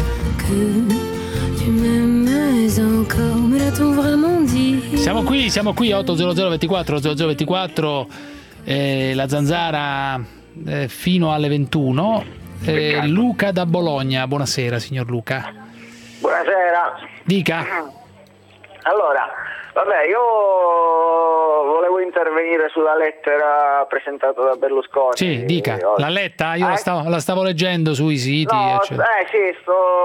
que tu m'aimes encore, me l'a-t-on vraiment dit? Siamo qui 800 24 0024, la Zanzara fino alle 21. Luca da Bologna, buonasera signor Luca. Buonasera. Dica. Allora, io volevo intervenire sulla lettera presentata da Berlusconi. Sì, dica. L'ha letta? Io la stavo leggendo sui siti. No, eccetera. sì,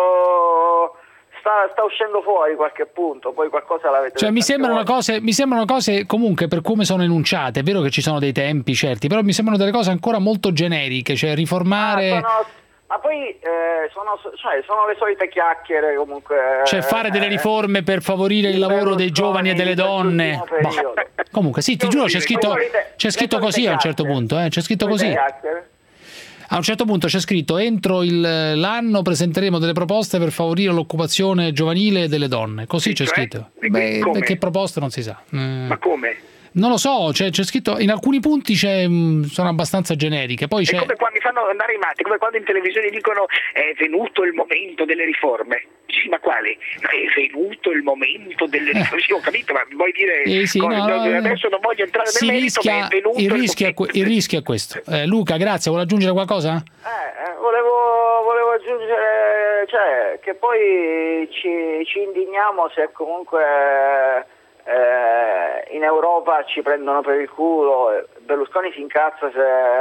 sta uscendo fuori qualche punto, poi qualcosa l'avete. Cioè mi sembrano cose comunque per come sono enunciate, è vero che ci sono dei tempi certi, però mi sembrano delle cose ancora molto generiche, cioè riformare. Ma poi sono le solite chiacchiere comunque. Cioè fare delle riforme per favorire il lavoro dei giovani e delle donne. Comunque sì, ti giuro c'è scritto così a un certo punto, c'è scritto così. A un certo punto c'è scritto entro l'anno presenteremo delle proposte per favorire l'occupazione giovanile delle donne, così c'è scritto. Che proposte non si sa. Ma come? Non lo so, c'è scritto in alcuni punti sono abbastanza generiche. Poi c'è. È come quando mi fanno andare i matti, come quando in televisione dicono è venuto il momento delle riforme. Sì, ma quali? È venuto il momento delle riforme. Sì, ho capito, ma vuoi dire adesso non voglio entrare nel merito, ma è venuto il rischio è questo. Luca, grazie, vuole aggiungere qualcosa? Volevo aggiungere, che poi ci indigniamo se comunque in Europa ci prendono per il culo, Berlusconi si incazza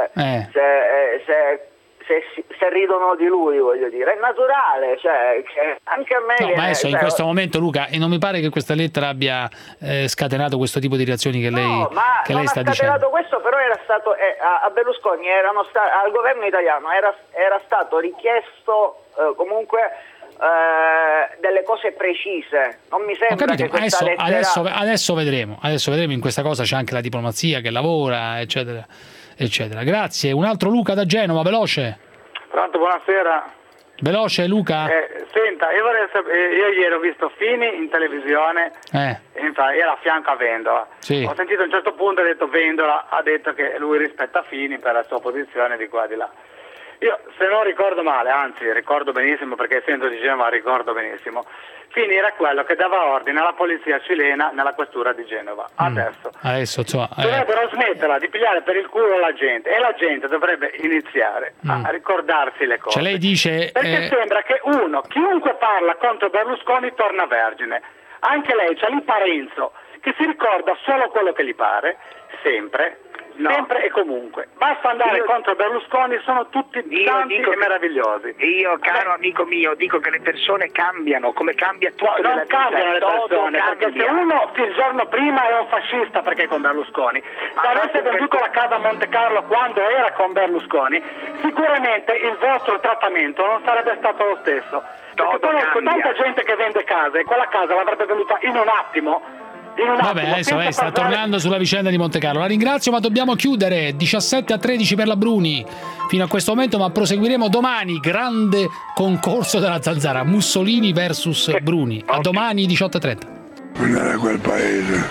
se ridono di lui, voglio dire, è naturale, cioè, che anche a me ma adesso in questo momento, Luca, e non mi pare che questa lettera abbia scatenato questo tipo di reazioni che lei, che lei sta dicendo. No, ma questo però era stato a Berlusconi, al governo italiano era stato richiesto comunque delle cose precise. Non mi sembra che questa adesso vedremo in questa cosa c'è anche la diplomazia che lavora, eccetera eccetera. Grazie. Un altro Luca da Genova, veloce. Pronto, buonasera. Veloce Luca. Senta, io vorrei sapere, io ieri ho visto Fini in televisione, infatti era a fianco a Vendola. Sì. Ho sentito a un certo punto, ha detto Vendola, ha detto che lui rispetta Fini per la sua posizione di qua e di là. Io, se non ricordo male, anzi ricordo benissimo, perché essendo di Genova ricordo benissimo, Fini era quello che dava ordine alla polizia cilena nella questura di Genova. Adesso dovrebbero smetterla di pigliare per il culo la gente, e la gente dovrebbe iniziare a ricordarsi le cose. Cioè lei dice, perché sembra che chiunque parla contro Berlusconi torna vergine. Anche lei, c'è lì Parenzo, che si ricorda solo quello che gli pare, sempre e comunque. Basta andare contro Berlusconi, sono tutti santi e meravigliosi. Io, caro amico mio, dico che le persone cambiano, come cambia tutto nella vita. Non cambiano le persone, perché se uno il giorno prima è un fascista perché è con Berlusconi, se avesse venduto la casa a Monte Carlo quando era con Berlusconi, sicuramente il vostro trattamento non sarebbe stato lo stesso. Perché conosco tanta gente che vende case e quella casa l'avrebbe venduta in un attimo. Vabbè, adesso lei sta tornando sulla vicenda di Monte Carlo. La ringrazio, ma dobbiamo chiudere. 17-13 per la Bruni fino a questo momento, ma proseguiremo domani. Grande concorso della Zanzara, Mussolini versus Bruni. A domani 18:30. Andare a quel paese.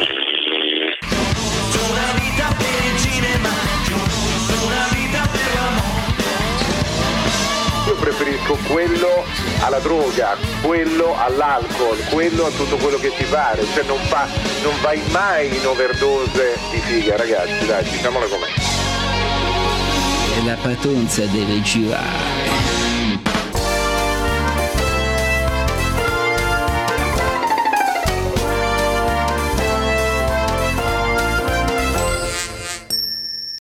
Io preferisco quello alla droga, quello all'alcol, quello a tutto quello che ti pare, cioè non vai mai in overdose di figa, ragazzi, dai, diciamole com'è. E la patonza deve girare.